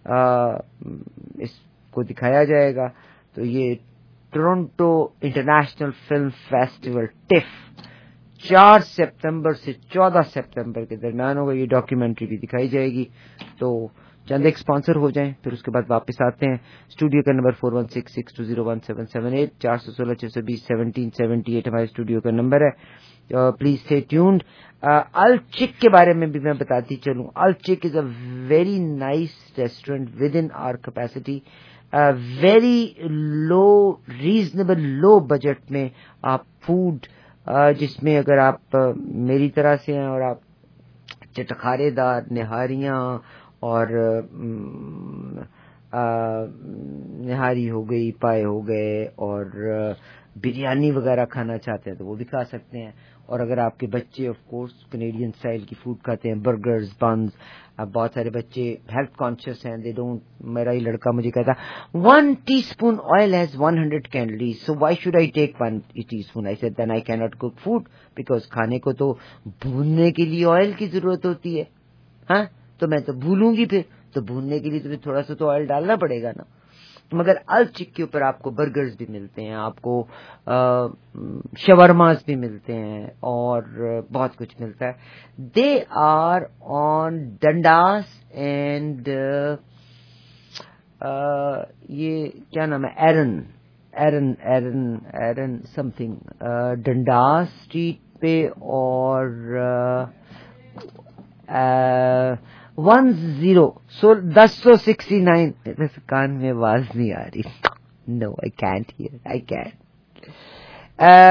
اس کو دکھایا جائے گا. تو یہ Toronto International film Festival TIFF چار سپتمبر سے چودہ سپتمبر کے درمیان ہوگا. یہ ڈاکیومنٹری بھی دکھائی جائے گی. تو چند ایک اسپانسر ہو جائیں پھر اس کے بعد واپس آتے ہیں. اسٹوڈیو کا number four one six six two zero one seven seven eight چار سو سولہ چھ سو بیس سیونٹین سیونٹی ایٹ ہمارے اسٹوڈیو کا نمبر ہے. Please stay tuned. ال چک کے بارے میں بھی میں بتاتی چلوں. ال چک is a very nice restaurant within our capacity, very low reasonable low budget میں آپ فوڈ جس میں اگر آپ میری طرح سے ہیں اور آپ چٹخارے دار نہاریاں اور نہاری ہو گئی, پائے ہو گئے اور بریانی وغیرہ کھانا چاہتے ہیں تو وہ بھی کھا سکتے ہیں. اور اگر آپ کے بچے آف کورس کینیڈین اسٹائل کی فوڈ کھاتے ہیں, برگرز, بنز, بہت سارے بچے ہیلتھ کانشیس ہیں, دے ڈونٹ. میرا ہی لڑکا مجھے کہتا one teaspoon oil has one hundred calories so why should I take one teaspoon. I said then I کی ناٹ کوک فوڈ بیکاز کھانے کو تو بھوننے کے لیے آئل کی ضرورت ہوتی ہے. ہاں تو میں تو بھولوں گی, پھر تو بھوننے کے لیے تو پھر تھوڑا سا تو آئل ڈالنا پڑے گا نا. مگر ال چک کے اوپر آپ کو برگرز بھی ملتے ہیں, آپ کو شاورماز بھی ملتے ہیں اور بہت کچھ ملتا ہے. دے آر آن ڈنڈاس اینڈ یہ کیا نام ہے, ایرن ایرن ایرن ایرن سم تھنگ ڈنڈاس اسٹریٹ پہ اور ون زیرو سو دس سو سکسٹی نائن. کان میں آواز نہیں آ رہی. No I can't hear I can't.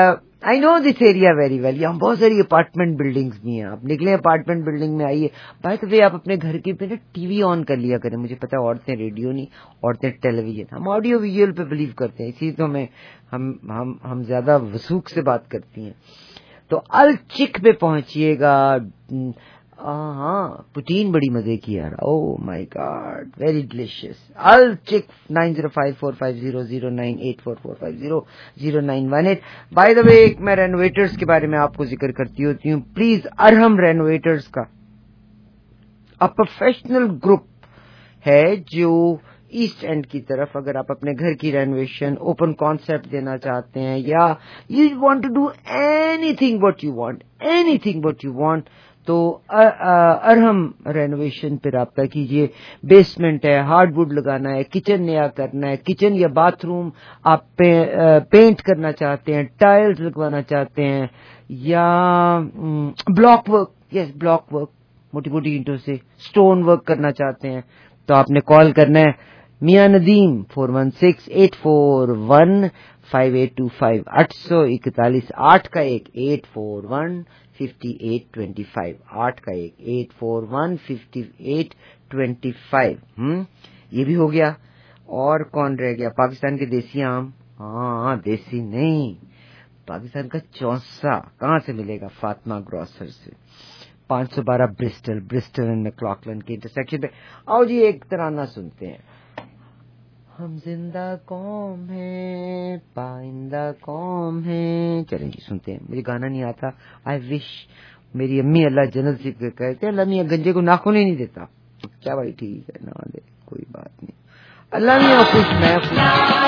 I know this area very well. یہاں بہت ساری اپارٹمنٹ بلڈنگس بھی ہیں. آپ نکلیں اپارٹمنٹ بلڈنگ میں آئیے. بائی دا وے آپ اپنے گھر کے پہ نا ٹی وی آن کر لیا کریں. مجھے پتا عورتیں ریڈیو نہیں, عورتیں ٹیلی ویژن. ہم آڈیو ویژول پہ بلیو کرتے ہیں, اسی تو میں ہم ہم ہم زیادہ وثوق سے بات کرتی ہیں. تو الچک پہ پہنچیے گا. ہاں پوٹین بڑی مزے کی یار. Oh my god very delicious. الچک nine zero five four five zero zero nine eight four four five zero zero nine one eight. By the way ایک میں رینوویٹرز کے بارے میں آپ کو ذکر کرتی ہوتی ہوں. پلیز ارہم رینوویٹرز کا پروفیشنل گروپ ہے جو ایسٹ اینڈ کی طرف, اگر آپ اپنے گھر کی رینویشن اوپن کانسیپٹ دینا چاہتے ہیں یا you want to do anything what you want anything what you want, تو ارہم رینوویشن پہ رابطہ کیجیے. بیسمنٹ ہے, ہارڈ ووڈ لگانا ہے, کچن نیا کرنا ہے, کچن یا باتھ روم آپ پینٹ کرنا چاہتے ہیں, ٹائلز لگوانا چاہتے ہیں, یا block work, yes block work موٹی موٹی اینٹوں سے اسٹون ورک کرنا چاہتے ہیں, تو آپ نے کال کرنا ہے Mian Nadeem four one six eight four one five eight two five. آٹھ سو اکتالیس آٹھ کا ایک eight four one fifty eight twenty five. آٹھ کا ایک eight four one fifty eight twenty five. ہوں یہ بھی ہو گیا. اور کون رہ گیا؟ پاکستان کے دیسی آم. ہاں دیسی نہیں, پاکستان کا چوسا کہاں سے ملے گا؟ فاطمہ گروسر سے. پانچ سو بارہ برسٹل برسٹل اینڈ میکلاکلن کے انٹرسیکشن پہ. آؤ جی ایک ترانہ سنتے ہیں. ہم زندہ قوم ہیں پائندہ قوم ہیں. چلیں جی سنتے ہیں. مجھے گانا نہیں آتا. آئی وش میری امی اللہ جنت سے کہتے اللہ میاں گنجے کو ناخن ہی نہیں دیتا. کیا بھائی ٹھیک ہے نہ دے کوئی بات نہیں. اللہ میاں خوش میں خوش.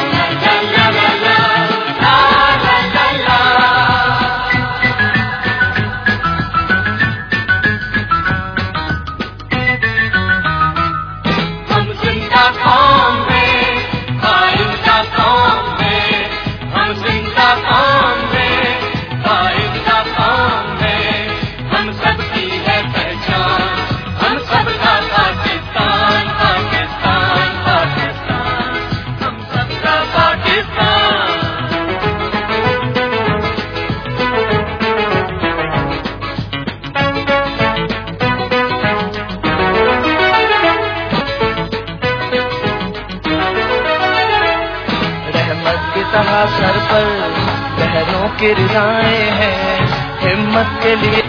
سر پر بہنوں کے رضائیں ہیں ہمت کے لیے.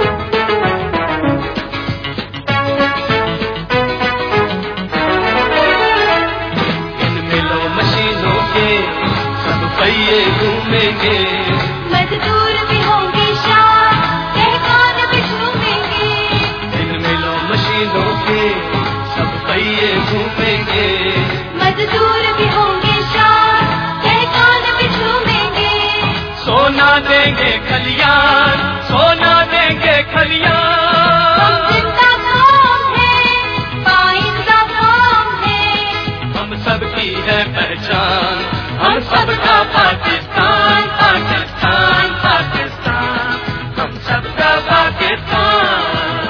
ان ملوں مشینوں کے سب پہیے گھومیں گے. مزدور بھی ہوں گے شاد کہکان بھی جھومیں گے. ان ملوں مشینوں کے سب پہیے گھومیں گے. مزدور بھی ہوں گے شاد کہکان بھی جھومیں گے. سونا دیں گے کھلیان سونا دیں گے کھلیان. ہم زندہ قوم ہیں پائندہ قوم ہیں. ہم سب کی ہے پہچان ہم سب کا پاکستان پاکستان پاکستان ہم سب کا پاکستان.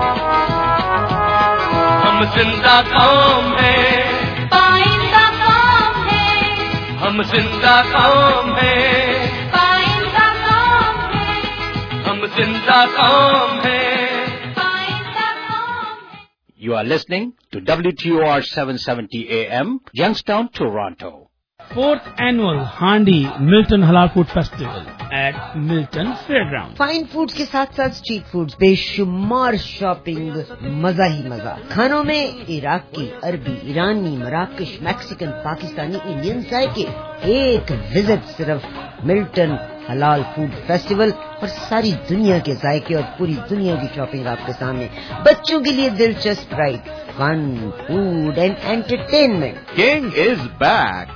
ہم زندہ قوم ہیں پائندہ قوم ہیں. ہم زندہ قوم ہیں پائندہ قوم ہیں. ہم زندہ قوم ہیں. پائندہ قوم ہیں. You are listening to W T O R seven seventy A M, Youngstown, Toronto. Fourth annual Handi Milton Halal Food Festival at Milton Fairground. Fine foods کے ساتھ ساتھ اسٹریٹ فوڈز, بے شمار شاپنگ, مزہ ہی مزہ. کھانوں میں عراقی, عربی, ایرانی, مراکش, میکسیکن, پاکستانی, انڈین ذائقے. ایک وزٹ صرف ملٹن حلال فوڈ فیسٹیول اور ساری دنیا کے ذائقے اور پوری دنیا کی شاپنگ آپ کے سامنے. بچوں کے لیے دلچسپ ride, fun, food and entertainment. King is back.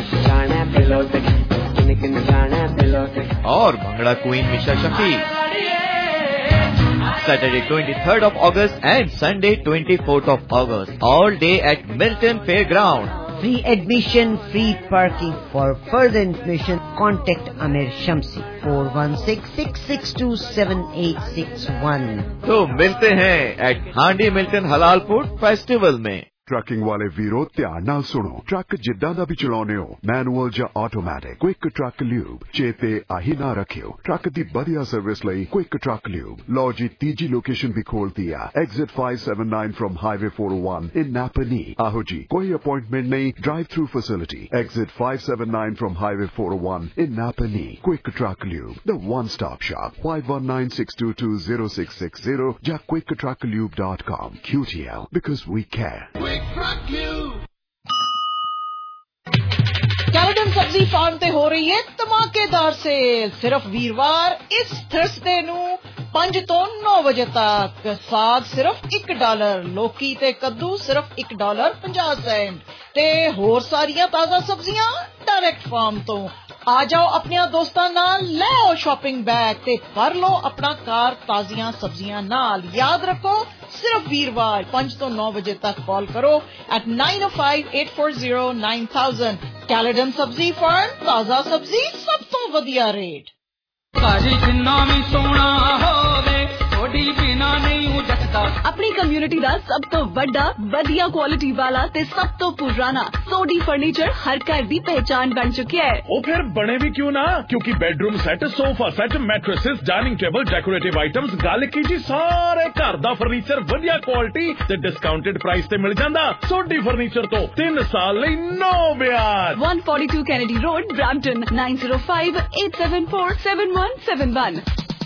اور bhangra queen Misha Shafi. Saturday twenty-third of August and Sunday twenty-fourth of August. All day at Milton Fairground. Free admission, free parking. For further information, contact Amir Shamsi four one six six six two seven eight six one. تو ملتے ہیں at handi Milton حلال food festival میں. Trucking ਵਾਲੇ ਵੀਰੋ ਧਿਆਨ ਨਾਲ ਸੁਣੋ। ਟਰੱਕ ਜਿੱਦਾਂ ਦਾ ਵੀ ਚਲਾਉਣੇ ਹੋ, ਮੈਨੂਅਲ ਜਾਂ ਆਟੋਮੈਟਿਕ, ਕੁਇਕ ਟਰੱਕ ਲਿਊਬ ਚੇਤੇ ਆਹੀ ਨਾ ਰੱਖਿਓ। ਟਰੱਕ ਦੀ ਵਧੀਆ ਸਰਵਿਸ ਲਈ ਕੁਇਕ ਟਰੱਕ ਲਿਊਬ। ਲਓ ਜੀ ਤੀਜੀ ਲੋਕੇਸ਼ਨ ਵੀ ਖੋਲਤੀ ਆ, exit five seventy-nine from highway four oh one in Napanee. ਆਹੋ ਜੀ, ਕੋਈ ਅਪਾਇੰਟਮੈਂਟ ਨਹੀਂ, drive through facility. Exit five seventy-nine from highway four oh one in Napanee. Quick truck lube, the one stop shop. five one nine six two two zero six six zero ਜਾਂ quick truck lube dot com। Q T L, because we care। Caledon सब्जी farm ਤੇ ਹੋ ਰਹੀ ਹੈ ਧਮਾਕੇਦਾਰ sale. ਸਿਰਫ ਵੀਰਵਾਰ ਇਸ Thursday ਨੂੰ ਪੰਜ ਤੋਂ ਨੌ ਵਜੇ ਤੱਕ। ਸਾਗ ਸਿਰਫ ਇੱਕ ਡਾਲਰ, ਲੌਕੀ ਤੇ ਕੱਦੂ ਸਿਰਫ ਇੱਕ ਡਾਲਰ ਪੰਜਾਹ ਸੈਂਟ ਤੇ ਹੋਰ ਸਾਰੀਆਂ ਤਾਜ਼ਾ ਸਬਜ਼ੀਆਂ ਡਾਇਰੈਕਟ ਫਾਰਮ ਤੋਂ। ਆ ਜਾਓ ਆਪਣੇ ਦੋਸਤਾਂ ਨਾਲ, ਲੈ ਆਓ ਸ਼ਾਪਿੰਗ ਬੈਗ ਤੇ ਭਰ ਲਓ ਆਪਣਾ ਕਾਰ ਤਾਜ਼ੀਆਂ ਸਬਜ਼ੀਆਂ ਨਾਲ। ਯਾਦ ਰੱਖੋ ਸਿਰਫ ਵੀਰਵਾਰ ਪੰਜ ਤੋਂ ਨੌ ਵਜੇ ਤੱਕ ਕਾਲ ਕਰੋ at nine oh five eight four zero nine thousand। ਕੈਲੇਡਨ ਸਬਜ਼ੀ ਫਾਰਮ, ਤਾਜ਼ਾ ਸਬਜ਼ੀ ਸਭ ਤੋਂ ਵਧੀਆ ਰੇਟ। ਭਾਜੀ ਜਿੰਨਾ ਵੀ ਸੋਹਣਾ ਹੋਵੇ ਥੋੜੀ ਬਿਨਾ ਨਹੀਂ ਉਜੜਦਾ। ਆਪਣੀ ਕਮਿਊਨਿਟੀ ਦਾ ਸਭ ਤੋਂ ਵੱਡਾ, ਵਧੀਆ ਕੁਆਲਿਟੀ ਵਾਲਾ ਤੇ ਸਭ ਤੋਂ ਪੁਰਾਣਾ ਸੋਡੀ ਫਰਨੀਚਰ ਹਰ ਘਰ ਦੀ ਪਹਿਚਾਨ ਬਣ ਚੁੱਕਿਆ ਹੈ। ਉਹ ਫਿਰ ਬਣੇ ਵੀ ਕਿਉਂ ਨਾ, ਕਿਉਂਕਿ bedroom set, sofa set, mattresses, dining table, decorative items, ਗੱਲ ਕੀ ਜੀ ਸਾਰੇ ਘਰ ਦਾ ਫਰਨੀਚਰ ਵਧੀਆ ਕੁਆਲਿਟੀ ਤੇ ਡਿਸਕਾਊਂਟਡ ਪ੍ਰਾਈਸ ਤੇ ਮਿਲ ਜਾਂਦਾ। ਸੋਡੀ ਫਰਨੀਚਰ ਤੋਂ ਤਿੰਨ ਸਾਲ ਲਈ ਨੋ ਵਿਆਜ। one forty-two Kennedy Road, Brampton, nine zero five eight seven four seven one seven one।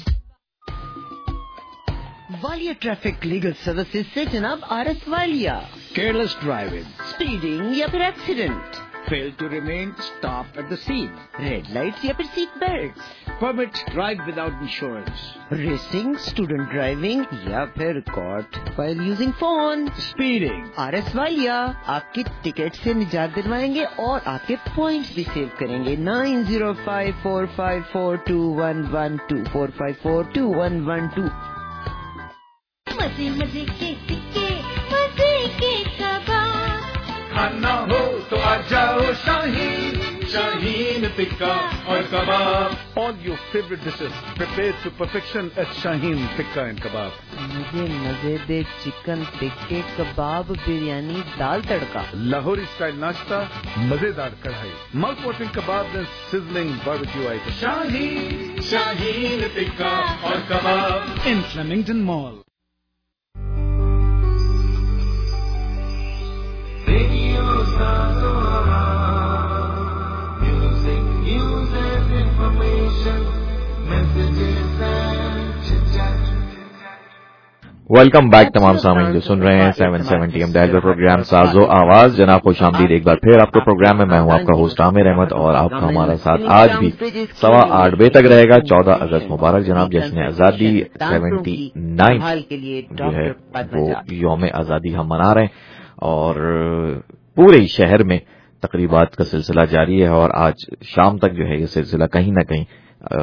Walia traffic legal services से जनाब R S Walia. Careless driving, speeding या फिर accident, fail to remain stopped at the scene, red lights या फिर seat belt, permit drive without insurance, racing, student driving या फिर caught while using phone, speeding। R S Walia आपकी ticket से निजात दिलवाएंगे और आपके पॉइंट्स भी सेव करेंगे। Nine zero five four five four two one one two four five four two one one two. मजे मजे के टिक्के, मजे के कबाब, खाना हो तो आ जाओ शाहीन, शाहीन टिक्का और कबाब। All your favorite dishes prepared to perfection at Shaheen Tikka and Kebab। मुझे मजेदार चिकन टिक्के, कबाब, बिरयानी, दाल तड़का, लाहौरी स्टाइल नाश्ता, मजेदार karahi, mouth watering kebab and sizzling barbecue items। Shaheen, Shaheen Tikka और कबाब in Flemington Mall। Welcome back तमाम सामीन जो सुन रहे हैं सेवन सेवेंटी एम डायल पर प्रोग्राम साजो आवाज। जनाब खुश आमदीद एक बार फिर आपके प्रोग्राम में। मैं हूं आपका होस्ट आमिर अहमद और आपका हमारा साथ आज भी सवा आठ बजे तक रहेगा। चौदह अगस्त मुबारक जनाब। जश्न आजादी सेवेंटी नाइन जो है वो यौम आजादी हम मना रहे हैं और पूरे शहर में तकरीबात का सिलसिला जारी है और आज शाम तक जो है ये सिलसिला कहीं न कहीं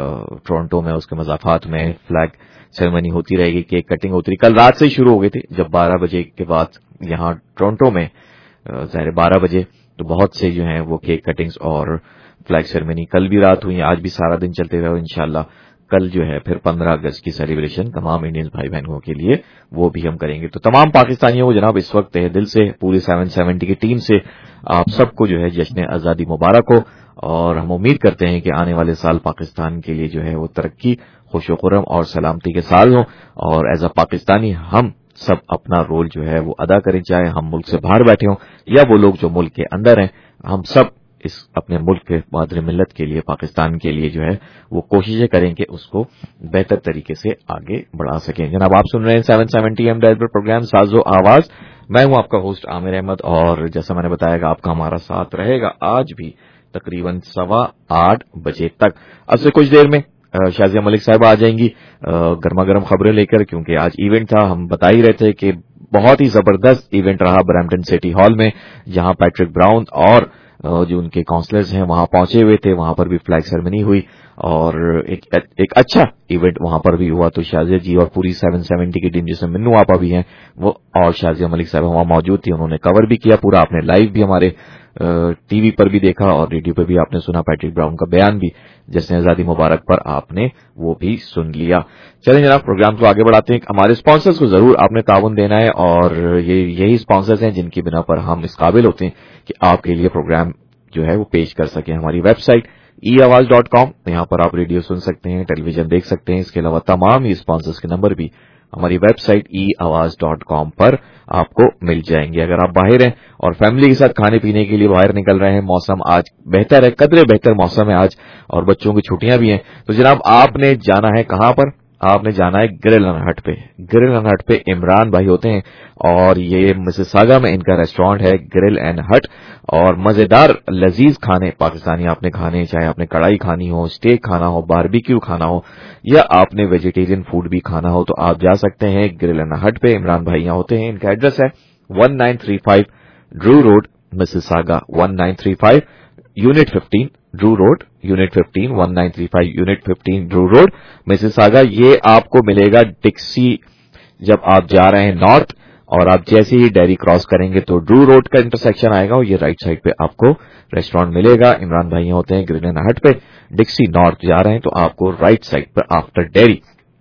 टोरंटो में उसके मज़ाफ़ात में फ्लैग सेरेमनी होती रहेगी, केक कटिंग होती रही। कल रात से ही शुरू हो गई थी, जब बारह बजे के बाद यहाँ टोरंटो में ज़ाहिर बारह बजे तो बहुत से जो हैं वो केक कटिंग्स और फ्लैग सेरेमनी कल भी रात हुई, आज भी सारा दिन चलते हुए और इंशाल्लाह कल जो है फिर पंद्रह अगस्त की सेलिब्रेशन तमाम इंडियन भाई बहनों के लिए वो भी हम करेंगे। तो तमाम पाकिस्तानियों को जनाब इस वक्त तहे दिल से पूरी सेवन सेवेंटी की टीम से आप सबको जो है जश्न आज़ादी मुबारक हो और हम उम्मीद करते हैं कि आने वाले साल पाकिस्तान के लिए जो है वो तरक्की, खुश खुरम और सलामती के साल हों और एज अ पाकिस्तानी हम सब अपना रोल जो है वो अदा करें, चाहे हम मुल्क से बाहर बैठे हों या वो लोग जो मुल्क के अंदर हैं। हम सब इस अपने मुल्क के मादर मिल्लत के लिए, पाकिस्तान के लिए जो है वो कोशिशें करें कि उसको बेहतर तरीके से आगे बढ़ा सकें। जनाब आप सुन रहे हैं सेवन सेवेंटी एम डायल पर प्रोग्राम साजो आवाज। मैं हूं आपका होस्ट आमिर अहमद और जैसा मैंने बताया आपका हमारा साथ रहेगा आज भी तकरीबन सवा आठ बजे तक। अब से कुछ देर में शाजिया मलिक साहब आ जाएंगी गर्मा गर्म खबरें लेकर, क्योंकि आज इवेंट था। हम बता ही रहे थे कि बहुत ही जबरदस्त इवेंट रहा ब्रैम्पटन सिटी हॉल में, जहां पैट्रिक ब्राउन और जो उनके काउंसलर्स हैं वहां पहुंचे हुए थे। वहां पर भी फ्लैग सेरेमनी हुई और एक एक अच्छा इवेंट वहां पर भी हुआ। तो शाजिया जी और पूरी सेवन सेवेंटी की टीम जिसमें मिन्नू आपा भी हैं वो और शाजिया मलिक साहब वहां मौजूद थी, उन्होंने कवर भी किया पूरा, आपने लाइव भी हमारे ٹی وی پر بھی دیکھا اور ریڈیو پہ بھی آپ نے سنا پیٹرک براؤن کا بیان بھی جشن آزادی مبارک پر آپ نے وہ بھی سن لیا. چلیں جناب پروگرام کو آگے بڑھاتے ہیں. ہمارے اسپانسرز کو ضرور آپ نے تعاون دینا ہے اور یہ یہی اسپانسرز ہیں جن کی بنا پر ہم اس قابل ہوتے ہیں کہ آپ کے لیے پروگرام جو ہے وہ پیش کر سکیں. ہماری web site E Awaz dot کام, یہاں پر آپ ریڈیو سن سکتے ہیں, ٹیلی ویژن دیکھ سکتے ہیں. اس کے علاوہ تمام ہی اسپانسرز کے نمبر بھی ہماری web site E Awaz dot کام پر آپ کو مل جائیں گے. اگر آپ باہر ہیں اور فیملی کے ساتھ کھانے پینے کے لیے باہر نکل رہے ہیں, موسم آج بہتر ہے, قدرے بہتر موسم ہے آج اور بچوں کی چھٹیاں بھی ہیں, تو جناب آپ نے جانا ہے کہاں پر؟ آپ نے جانا ہے گرل اینڈ ہٹ پہ. گرل اینڈ ہٹ پہ عمران بھائی ہوتے ہیں اور یہ مسیساگا میں ان کا ریسٹورینٹ ہے گرل اینڈ ہٹ, اور مزیدار لذیذ کھانے پاکستانی آپ نے کھانے, چاہے آپ نے کڑھائی کھانی ہو, اسٹیک کھانا ہو, باربیکیو کھانا ہو یا آپ نے ویجیٹیرین فوڈ بھی کھانا ہو, تو آپ جا سکتے ہیں گرل اینڈ ہٹ پہ. عمران بھائی یہاں ہوتے ہیں. ان کا ایڈریس ہے one nine three five Drew Road Mississauga, one nine three five unit fifteen Drew Road, unit fifteen, one nine three five unit fifteen Drew Road Mississauga. یہ آپ کو ملے گا ڈکسی جب آپ جا رہے ہیں نارتھ, اور آپ جیسے ہی ڈیری کراس کریں گے تو ڈرو روڈ کا انٹرسیکشن آئے گا اور یہ رائٹ سائڈ پہ آپ کو ریسٹورینٹ ملے گا. عمران بھائی ہوتے ہیں گرل اینڈ ہٹ پہ, ڈکسی نارتھ جا رہے ہیں تو آپ کو رائٹ سائڈ پہ آفٹر ڈیری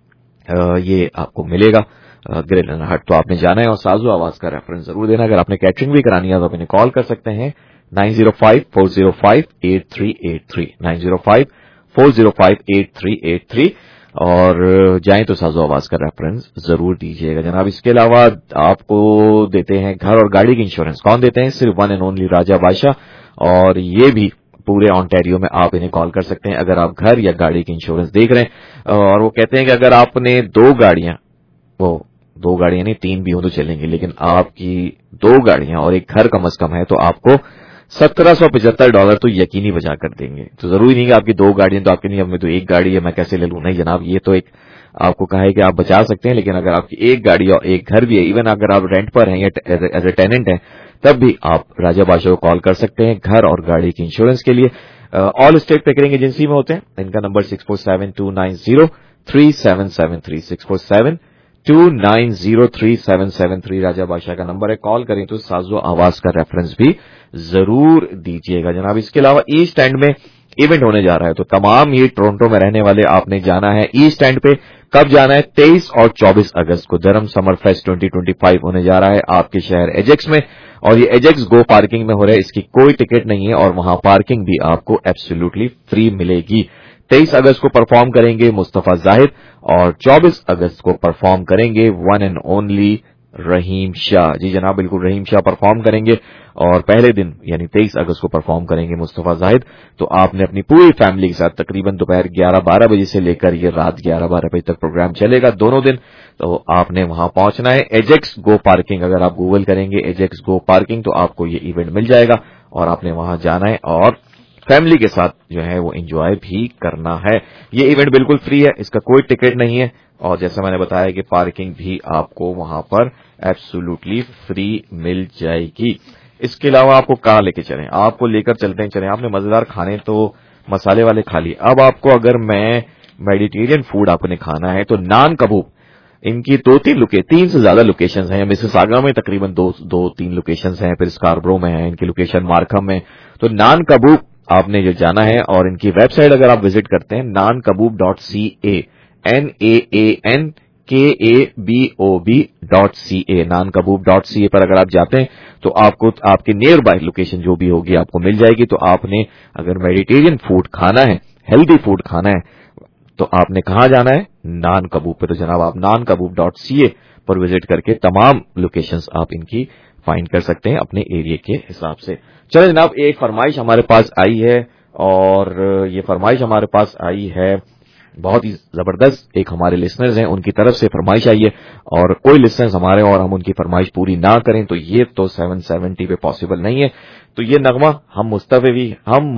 یہ آپ کو ملے گا گرل اینڈ ہٹ. تو آپ نے جانا ہے اور سازو آواز کا ریفرنس ضرور دینا. اگر آپ نے کیٹرنگ بھی کرانی ہے تو آپ انہیں کال کر سکتے ہیں nine zero five four zero five eight three eight three, nine zero five four zero five eight three eight three, اور جائیں تو سازو آواز کا ریفرنس ضرور دیجیے گا جناب. اس کے علاوہ آپ کو دیتے ہیں گھر اور گاڑی کی انشورنس. کون دیتے ہیں؟ صرف ون اینڈ اونلی راجہ بادشاہ, اور یہ بھی پورے آنٹیریو میں آپ انہیں کال کر سکتے ہیں اگر آپ گھر یا گاڑی کی انشورنس دیکھ رہے ہیں. اور وہ کہتے ہیں کہ اگر آپ نے دو گاڑیاں, وہ دو گاڑیاں نہیں تین بھی ہوں تو چلیں گے, لیکن آپ کی دو گاڑیاں اور ایک گھر کم از کم ہے تو آپ کو سترہ سو پچہتر ڈالر تو یقینی بچا کر دیں گے. تو ضروری نہیں کہ آپ کی دو گاڑیاں تو آپ کی نہیں, اب میں تو ایک گاڑی ہے میں کیسے لے لوں, نہیں جناب, یہ تو ایک آپ کو کہا ہے کہ آپ بچا سکتے ہیں. لیکن اگر آپ کی ایک گاڑی اور ایک گھر بھی ہے, ایون اگر آپ رینٹ پر ہیں یا ایز اے ٹیننٹ ہیں, تب بھی آپ راجہ بادشاہ کو کال کر سکتے ہیں گھر اور گاڑی کی انشورنس کے لیے. آل اسٹیٹ پیکرنگ ایجنسی میں ہوتے ہیں. ان کا number six four seven two nine zero three seven seven three, six four seven two nine zero three seven seven three Raja Badshah کا نمبر ہے. کال کریں تو سازو آواز کا ریفرنس بھی ضرور دیجیے گا جناب. اس کے علاوہ ایسٹ اینڈ میں ایونٹ ہونے جا رہا ہے, تو تمام یہ ٹورنٹو میں رہنے والے آپ نے جانا ہے ایسٹ اینڈ پہ. کب جانا ہے؟ تیئیس اور چوبیس اگست کو Durham summer fest twenty twenty five ہونے جا رہا ہے آپ کے شہر ایجیکس میں, اور یہ ایجیکس گو پارکنگ میں ہو رہا ہے. اس کی کوئی ٹکٹ نہیں ہے اور وہاں پارکنگ بھی آپ کو ایبسولوٹلی فری ملے گی. تیئیس اگست کو پرفارم کریں گے مصطفیٰ زاہد, اور چوبیس اگست کو پرفارم کریں گے one and only Rahim Shah. جی جناب بالکل, رحیم شاہ پرفارم کریں گے, اور پہلے دن یعنی تیئیس اگست کو پرفارم کریں گے مصطفیٰ زاہد. تو آپ نے اپنی پوری فیملی کے ساتھ تقریباً دوپہر گیارہ بارہ بجے سے لے کر یہ رات گیارہ بارہ بجے تک پروگرام چلے گا دونوں دن. تو آپ نے وہاں پہنچنا ہے. ایجیکس گو پارکنگ, اگر آپ گوگل کریں گے ایجیکس گو پارکنگ تو آپ کو یہ ایونٹ مل جائے گا, اور آپ نے وہاں جانا ہے اور فیملی کے ساتھ جو ہے وہ انجوائے بھی کرنا ہے. یہ ایونٹ بالکل فری ہے, اس کا کوئی ٹکٹ نہیں ہے, اور جیسا میں نے بتایا کہ پارکنگ بھی آپ کو وہاں پر ایبسولوٹلی فری مل جائے گی. اس کے علاوہ آپ کو کہاں لے کے چلیں؟ آپ کو لے کر چلتے ہیں چلیں. آپ نے مزیدار کھانے تو مسالے والے کھا لیے, اب آپ کو اگر میں میڈیٹیرین فوڈ آپ نے کھانا ہے تو نان کبوب, ان کی دو تین لوکے تین سے زیادہ لوکیشنز ہیں. مسیساگا میں تقریباً دو دو تین لوکیشنز ہیں, پھر اسکاربرو میں ہیں ان کی لوکیشن, مارکھم میں. تو نان کبوب آپ نے جو جانا ہے, اور ان کی ویب سائٹ اگر آپ وزٹ کرتے ہیں naan kabob dot C A, N A A N K A B O B dot C A, naan kabob dot C A پر اگر آپ جاتے ہیں تو آپ کو آپ کی نیئر بائی لوکیشن جو بھی ہوگی آپ کو مل جائے گی. تو آپ نے اگر میڈیٹیرین فوڈ کھانا ہے, ہیلدی فوڈ کھانا ہے, تو آپ نے کہاں جانا ہے؟ نان کبوب پہ. تو جناب آپ naan kabob dot C A پر وزٹ کر کے تمام لوکیشنز آپ ان کی فائنڈ کر سکتے ہیں اپنے ایریے کے حساب سے. چلیں جناب, ایک فرمائش ہمارے پاس آئی ہے, اور یہ فرمائش ہمارے پاس آئی ہے بہت ہی زبردست. ایک ہمارے لسنرز ہیں, ان کی طرف سے فرمائش آئی ہے, اور کوئی لسنرز ہمارے اور ہم ان کی فرمائش پوری نہ کریں تو یہ تو سیون سیونٹی پہ پاسبل نہیں ہے. تو یہ نغمہ ہم مصطفی ہم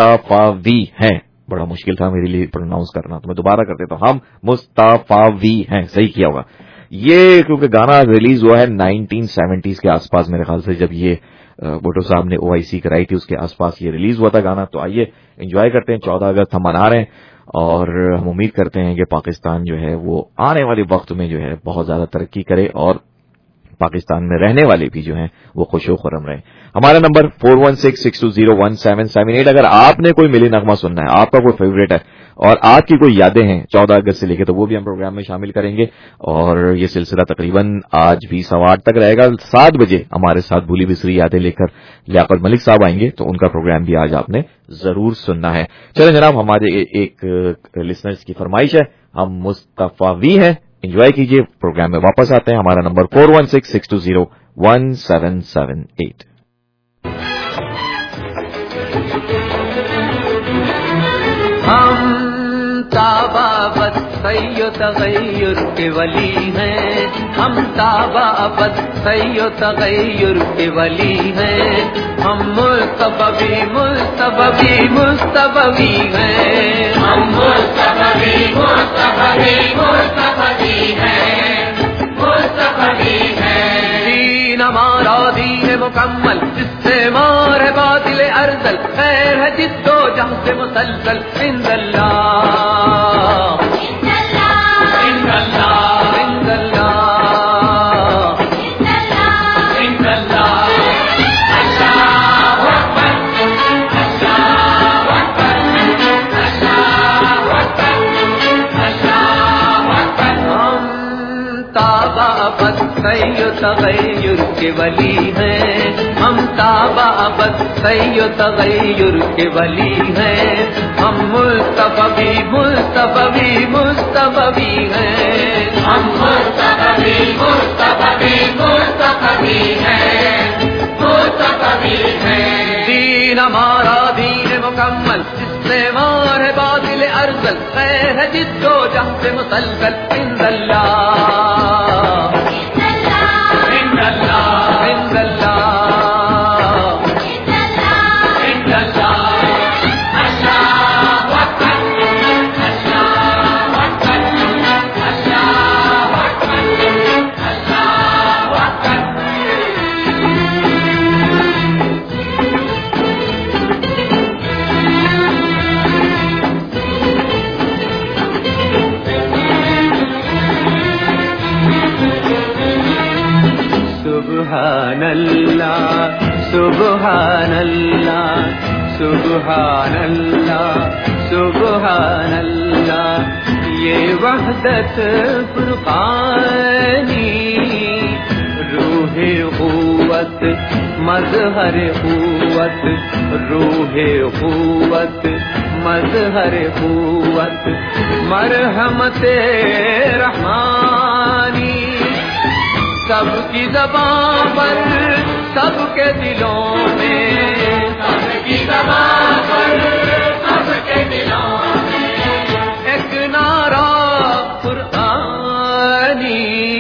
مصطفی ہیں, بڑا مشکل تھا میرے لیے پروناؤنس کرنا, تو میں دوبارہ کر دیتا ہوں, ہم مصطفی ہیں, صحیح کیا ہوگا. یہ کیونکہ گانا ریلیز ہوا ہے نائنٹین سیونٹیز کے آس پاس میرے خیال سے, جب یہ بھٹو صاحب نے او آئی سی کرائی تھی اس کے آس پاس یہ ریلیز ہوا تھا گانا. تو آئیے انجوائے کرتے ہیں. چودہ اگست ہم منا رہے ہیں, اور ہم امید کرتے ہیں کہ پاکستان جو ہے وہ آنے والے وقت میں جو ہے بہت زیادہ ترقی کرے اور پاکستان میں رہنے والے بھی جو ہیں وہ خوش و خرم رہیں. ہمارا number four one six six two zero one seven seven eight. اگر آپ نے کوئی ملی نغمہ سننا ہے, آپ کا کوئی فیوریٹ ہے اور آپ کی کوئی یادیں ہیں چودہ اگست سے لے کے, تو وہ بھی ہم پروگرام میں شامل کریں گے. اور یہ سلسلہ تقریباً آج بھی سوا آٹھ تک رہے گا. سات بجے ہمارے ساتھ بھولی بسری یادیں لے کر لیاقت ملک صاحب آئیں گے, تو ان کا پروگرام بھی آج آپ نے ضرور سننا ہے. چلیں جناب, ہمارے ایک لسنرز کی فرمائش ہے, ہم مصطفیٰ وی ہیں, انجوائے کیجیے. پروگرام میں واپس آتے ہیں. ہمارا number four one six six two zero one seven seven eight. ہم تابابت سی و تغیر کے ولی ہیں, ہم تابابت سی و تغیر کے ولی ہیں, ہم مصطفی مصطفی مصطفی ہیں, ہم مصطفی مصطفی مصطفی ہیں, مصطفی ہیں. دین ہمارا دین مکمل, جس سے مار ہے باطل ارذل, خیر ہے جس کو جہاں سے مسلسل. عند اللہ عند اللہ عند اللہ عند اللہ. اللہ اکبر اللہ اکبر اللہ اکبر اللہ اکبر. ہم تابابت سی و تغیر کے ولی ہیں, ہم تابابت سی و تغیر کے ولی ہیں, ہم مصطفی مصطفی مصطفی ہیں, ہم مصطفی مصطفی مصطفی ہیں, مصطفی ہیں. دین ہمارا دین مکمل, جس سے مار ہے باطل ارذل, خیر ہے جس کو جہاں سے مسلسل. عند اللہ عند اللہ عند اللہ عند اللہ. اللہ اکبر اللہ اکبر اللہ اکبر اللہ اکبر. سبحان اللہ سبحان اللہ سبحان اللہ سبحان اللہ. یہ وحدت فرقانی, روح قوت مظہر قوت, روح قوت مظہر قوت, مرحمت رحمانی. سب کی زبان پر سب کے دلوں میں, سب کی زبان پر سب کے دلوں میں, ایک نعرہ قرآنی.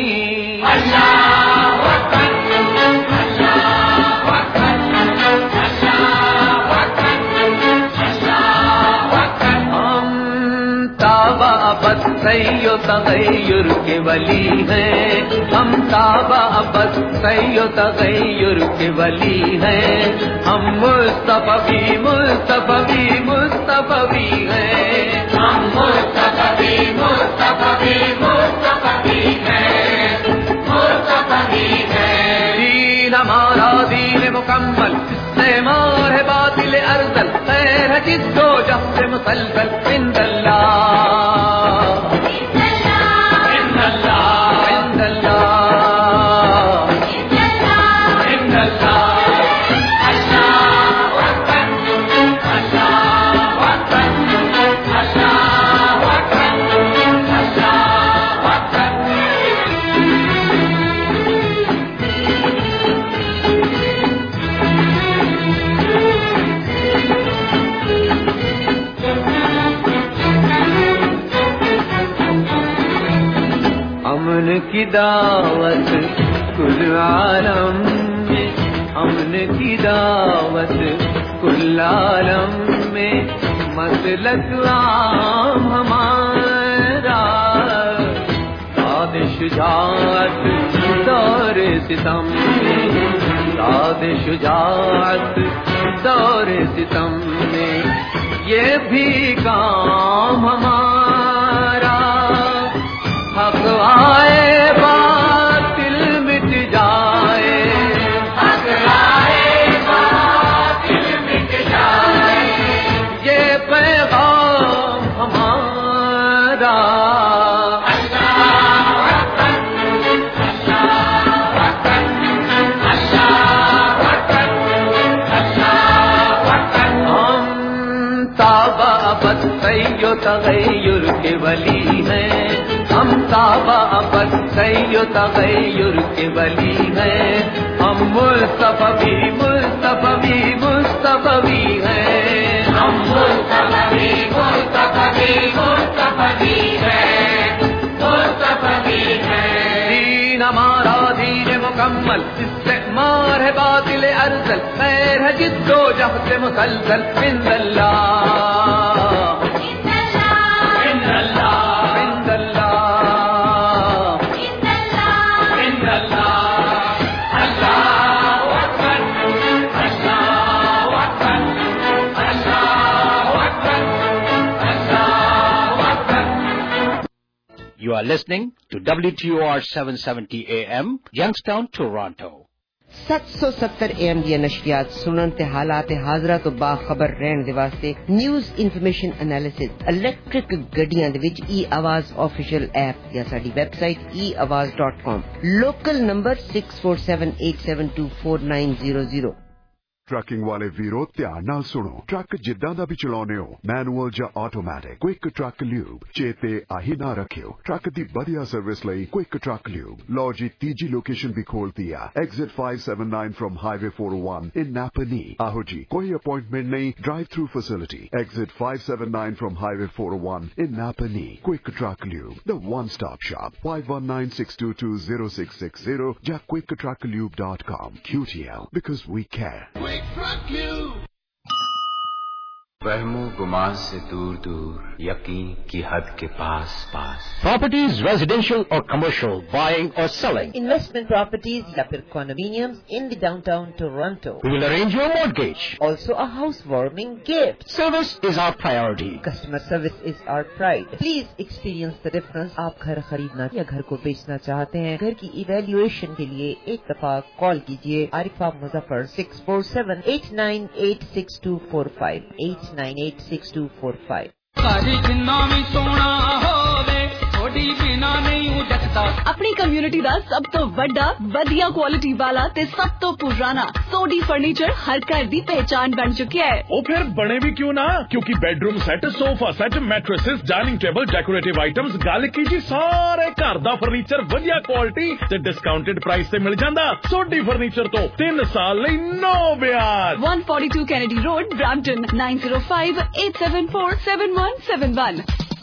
اللہ اکبر اللہ اکبر اللہ اکبر اللہ اکبر. ہم تابابت سی و تغیر کے ولی ہیں, ہم تابابت سی و تغیر کے ولی ہیں, ہم مصطفی مصطفی مصطفی ہیں, ہم مصطفی مصطفی مصطفی ہیں, مصطفی ہیں. دین ہمارا دین مکمل, جس سے مار ہے باطل ارذل, خیر ہے جس کو جہاں سے مسلسل. عند اللہ عند اللہ عند اللہ عند اللہ. اللہ اکبر اللہ اکبر اللہ اکبر اللہ اکبر. امن کی دعوت کل عالم میں, امن کی دعوت کل عالم میں, مسلک عام ہمارا, داد شجاعت دور ستم میں, داد شجاعت دور ستم میں, یہ بھی کام ہمارا. حق آئے باطل مٹ جائے, و تغیر کے ولی ہیں، ہم صحابہ ابد سی و تغیر کے ولی ہیں، ہم مصطفی مصطفی مصطفی ہیں، ہم مصطفی مصطفی مصطفی ہیں، مصطفی ہیں۔ دین ہمارا دین مکمل، استعمار ہے باطل ارسل، خیر ہے جد و جہد مسلسل، عند اللہ عند اللہ عند اللہ عند اللہ، اللہ اکبر اللہ اکبر اللہ اکبر اللہ اکبر۔ You are listening to W T O R seven seventy A M, Youngstown, Toronto. سات سو ستر اے ایم دی نشریات سنن تے حالات حاضرہ تو باخبر رہن دے واسطے نیوز انفارمیشن انالیسس الیکٹرک گڈیاں دے وچ ای آواز آفیشیل ایپ یا ساڈی website E Awaz dot com, local number six four seven eight seven two four nine zero zero. Trucking ਵਾਲੇ ਵੀਰੋ ਧਿਆਨ ਨਾਲ ਸੁਣੋ। ਟਰੱਕ ਜਿੱਦਾਂ ਦਾ ਵੀ ਚਲਾਉਣੇ ਹੋ, ਮੈਨੂਅਲ ਜਾਂ ਆਟੋਮੈਟਿਕ, ਕੁਇਕ ਟਰੱਕ ਲਿਊਬ ਚੇਤੇ ਆਹੀ ਨਾ ਰੱਖਿਓ। ਟਰੱਕ ਦੀ ਵਧੀਆ ਸਰਵਿਸ ਲਈ ਕੁਇਕ ਟਰੱਕ ਲਿਊਬ। ਲਓ ਜੀ ਤੀਜੀ ਲੋਕੇਸ਼ਨ ਵੀ ਖੋਲਤੀ ਆ, exit five seventy-nine from highway four oh one in Napanee. ਆਹੋ ਜੀ, ਕੋਈ ਅਪਾਇੰਟਮੈਂਟ ਨਹੀਂ, drive through facility. Exit five seventy-nine from highway four oh one in Napanee. Quick truck lube, the one stop shop, five one nine six two two zero six six zero ਜਾਂ quick truck lube dot com। Q T L, because we care. وہموں گمان سے دور دور، یقین کی حد کے پاس پاس۔ Properties, residential or commercial, buying or selling. Investment properties یا پھر condominiums in the downtown Toronto. We will arrange your mortgage. Also a housewarming gift. Service is our priority. Customer service is our pride. Please experience the difference. آپ گھر خریدنا یا گھر کو بیچنا چاہتے ہیں، گھر کی ایویلیویشن کے لیے ایک دفعہ کال کیجیے Arifa Muzaffar six four seven eight nine eight six two four five eight nine eight six two four five۔ ساری جنہ بھی سونا ہووے تھوڑی بنا نہیں جٹدا۔ اپنی کمیونٹی دا سب تو بڑا ودیا کوالٹی والا تے سب تو پرانا سوڈی فرنیچر ہر گھر دی پہچان بن چکیا ہے۔ او پھر بنے بھی کیوں نہ، کیونکہ bedroom set, sofa set, mattresses, dining table, decorative items, گل کی جی سارے گھر دا فرنیچر ودیا کوالٹی تے ڈسکاؤنٹڈ پرائس تے مل جاندا۔ سوڈی فرنیچر تو تین سال لئی نو بیاج۔ one forty-two Kennedy road, Brampton nine zero five eight seven four seven one seven one۔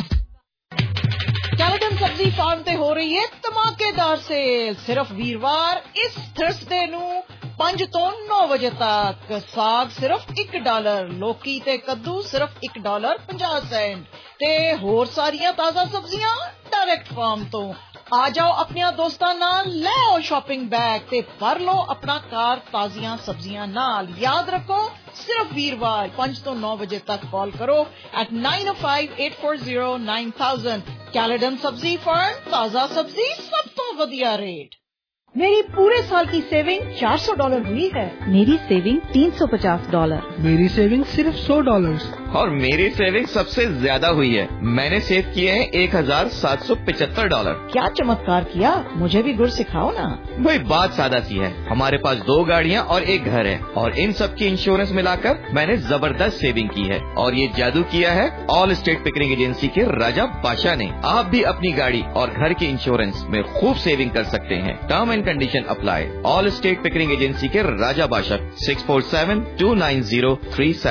Caledon sabzi farm تے ہو رہی ہے دھماکے دار سیل، صرف ویروار اس تھرسڈے نو پانچ تو نو بجے تک۔ ساگ صرف ایک ڈالر، لوکی تے کدو صرف ایک ڈالر پنجا سینٹ تے ہور ساریاں تازہ سبزیاں ڈائریکٹ فارم تو۔ آ جاؤ اپنے دوستاں نال، لے آؤ شاپنگ بیگ تے بھر لو اپنا کار تازیاں سبزیاں نال۔ یاد رکھو صرف ویروار پانچ تو نو بجے تک کال کرو eight nine oh five eight four zero nine thousand۔ Caledon sabzi farm, تازہ سبزی سب تو ودیا ریٹ۔ میری پورے سال کی سیونگ چار سو ڈالر ہوئی ہے۔ میری سیونگ تین سو پچاس ڈالر۔ میری سیونگ صرف سو ڈالر۔ اور میری سیونگ سب سے زیادہ ہوئی ہے، میں نے سیو کیے ہیں ایک ہزار سات سو پچہتر ڈالر۔ کیا چمتکار کیا، مجھے بھی گر سکھاؤ نا۔ وہی بات سادہ سی ہے، ہمارے پاس دو گاڑیاں اور ایک گھر ہے، اور ان سب کی انشورنس ملا کر میں نے زبردست سیونگ کی ہے، اور یہ جادو کیا ہے آل اسٹیٹ پکرنگ ایجنسی کے راجہ بادشاہ نے۔ آپ بھی اپنی گاڑی اور گھر کی انشورنس میں خوب سیونگ کر سکتے ہیں۔ Term and condition apply. Allstate Pickering agency کے راجہ بادشاہ six four seven two nine zero three seven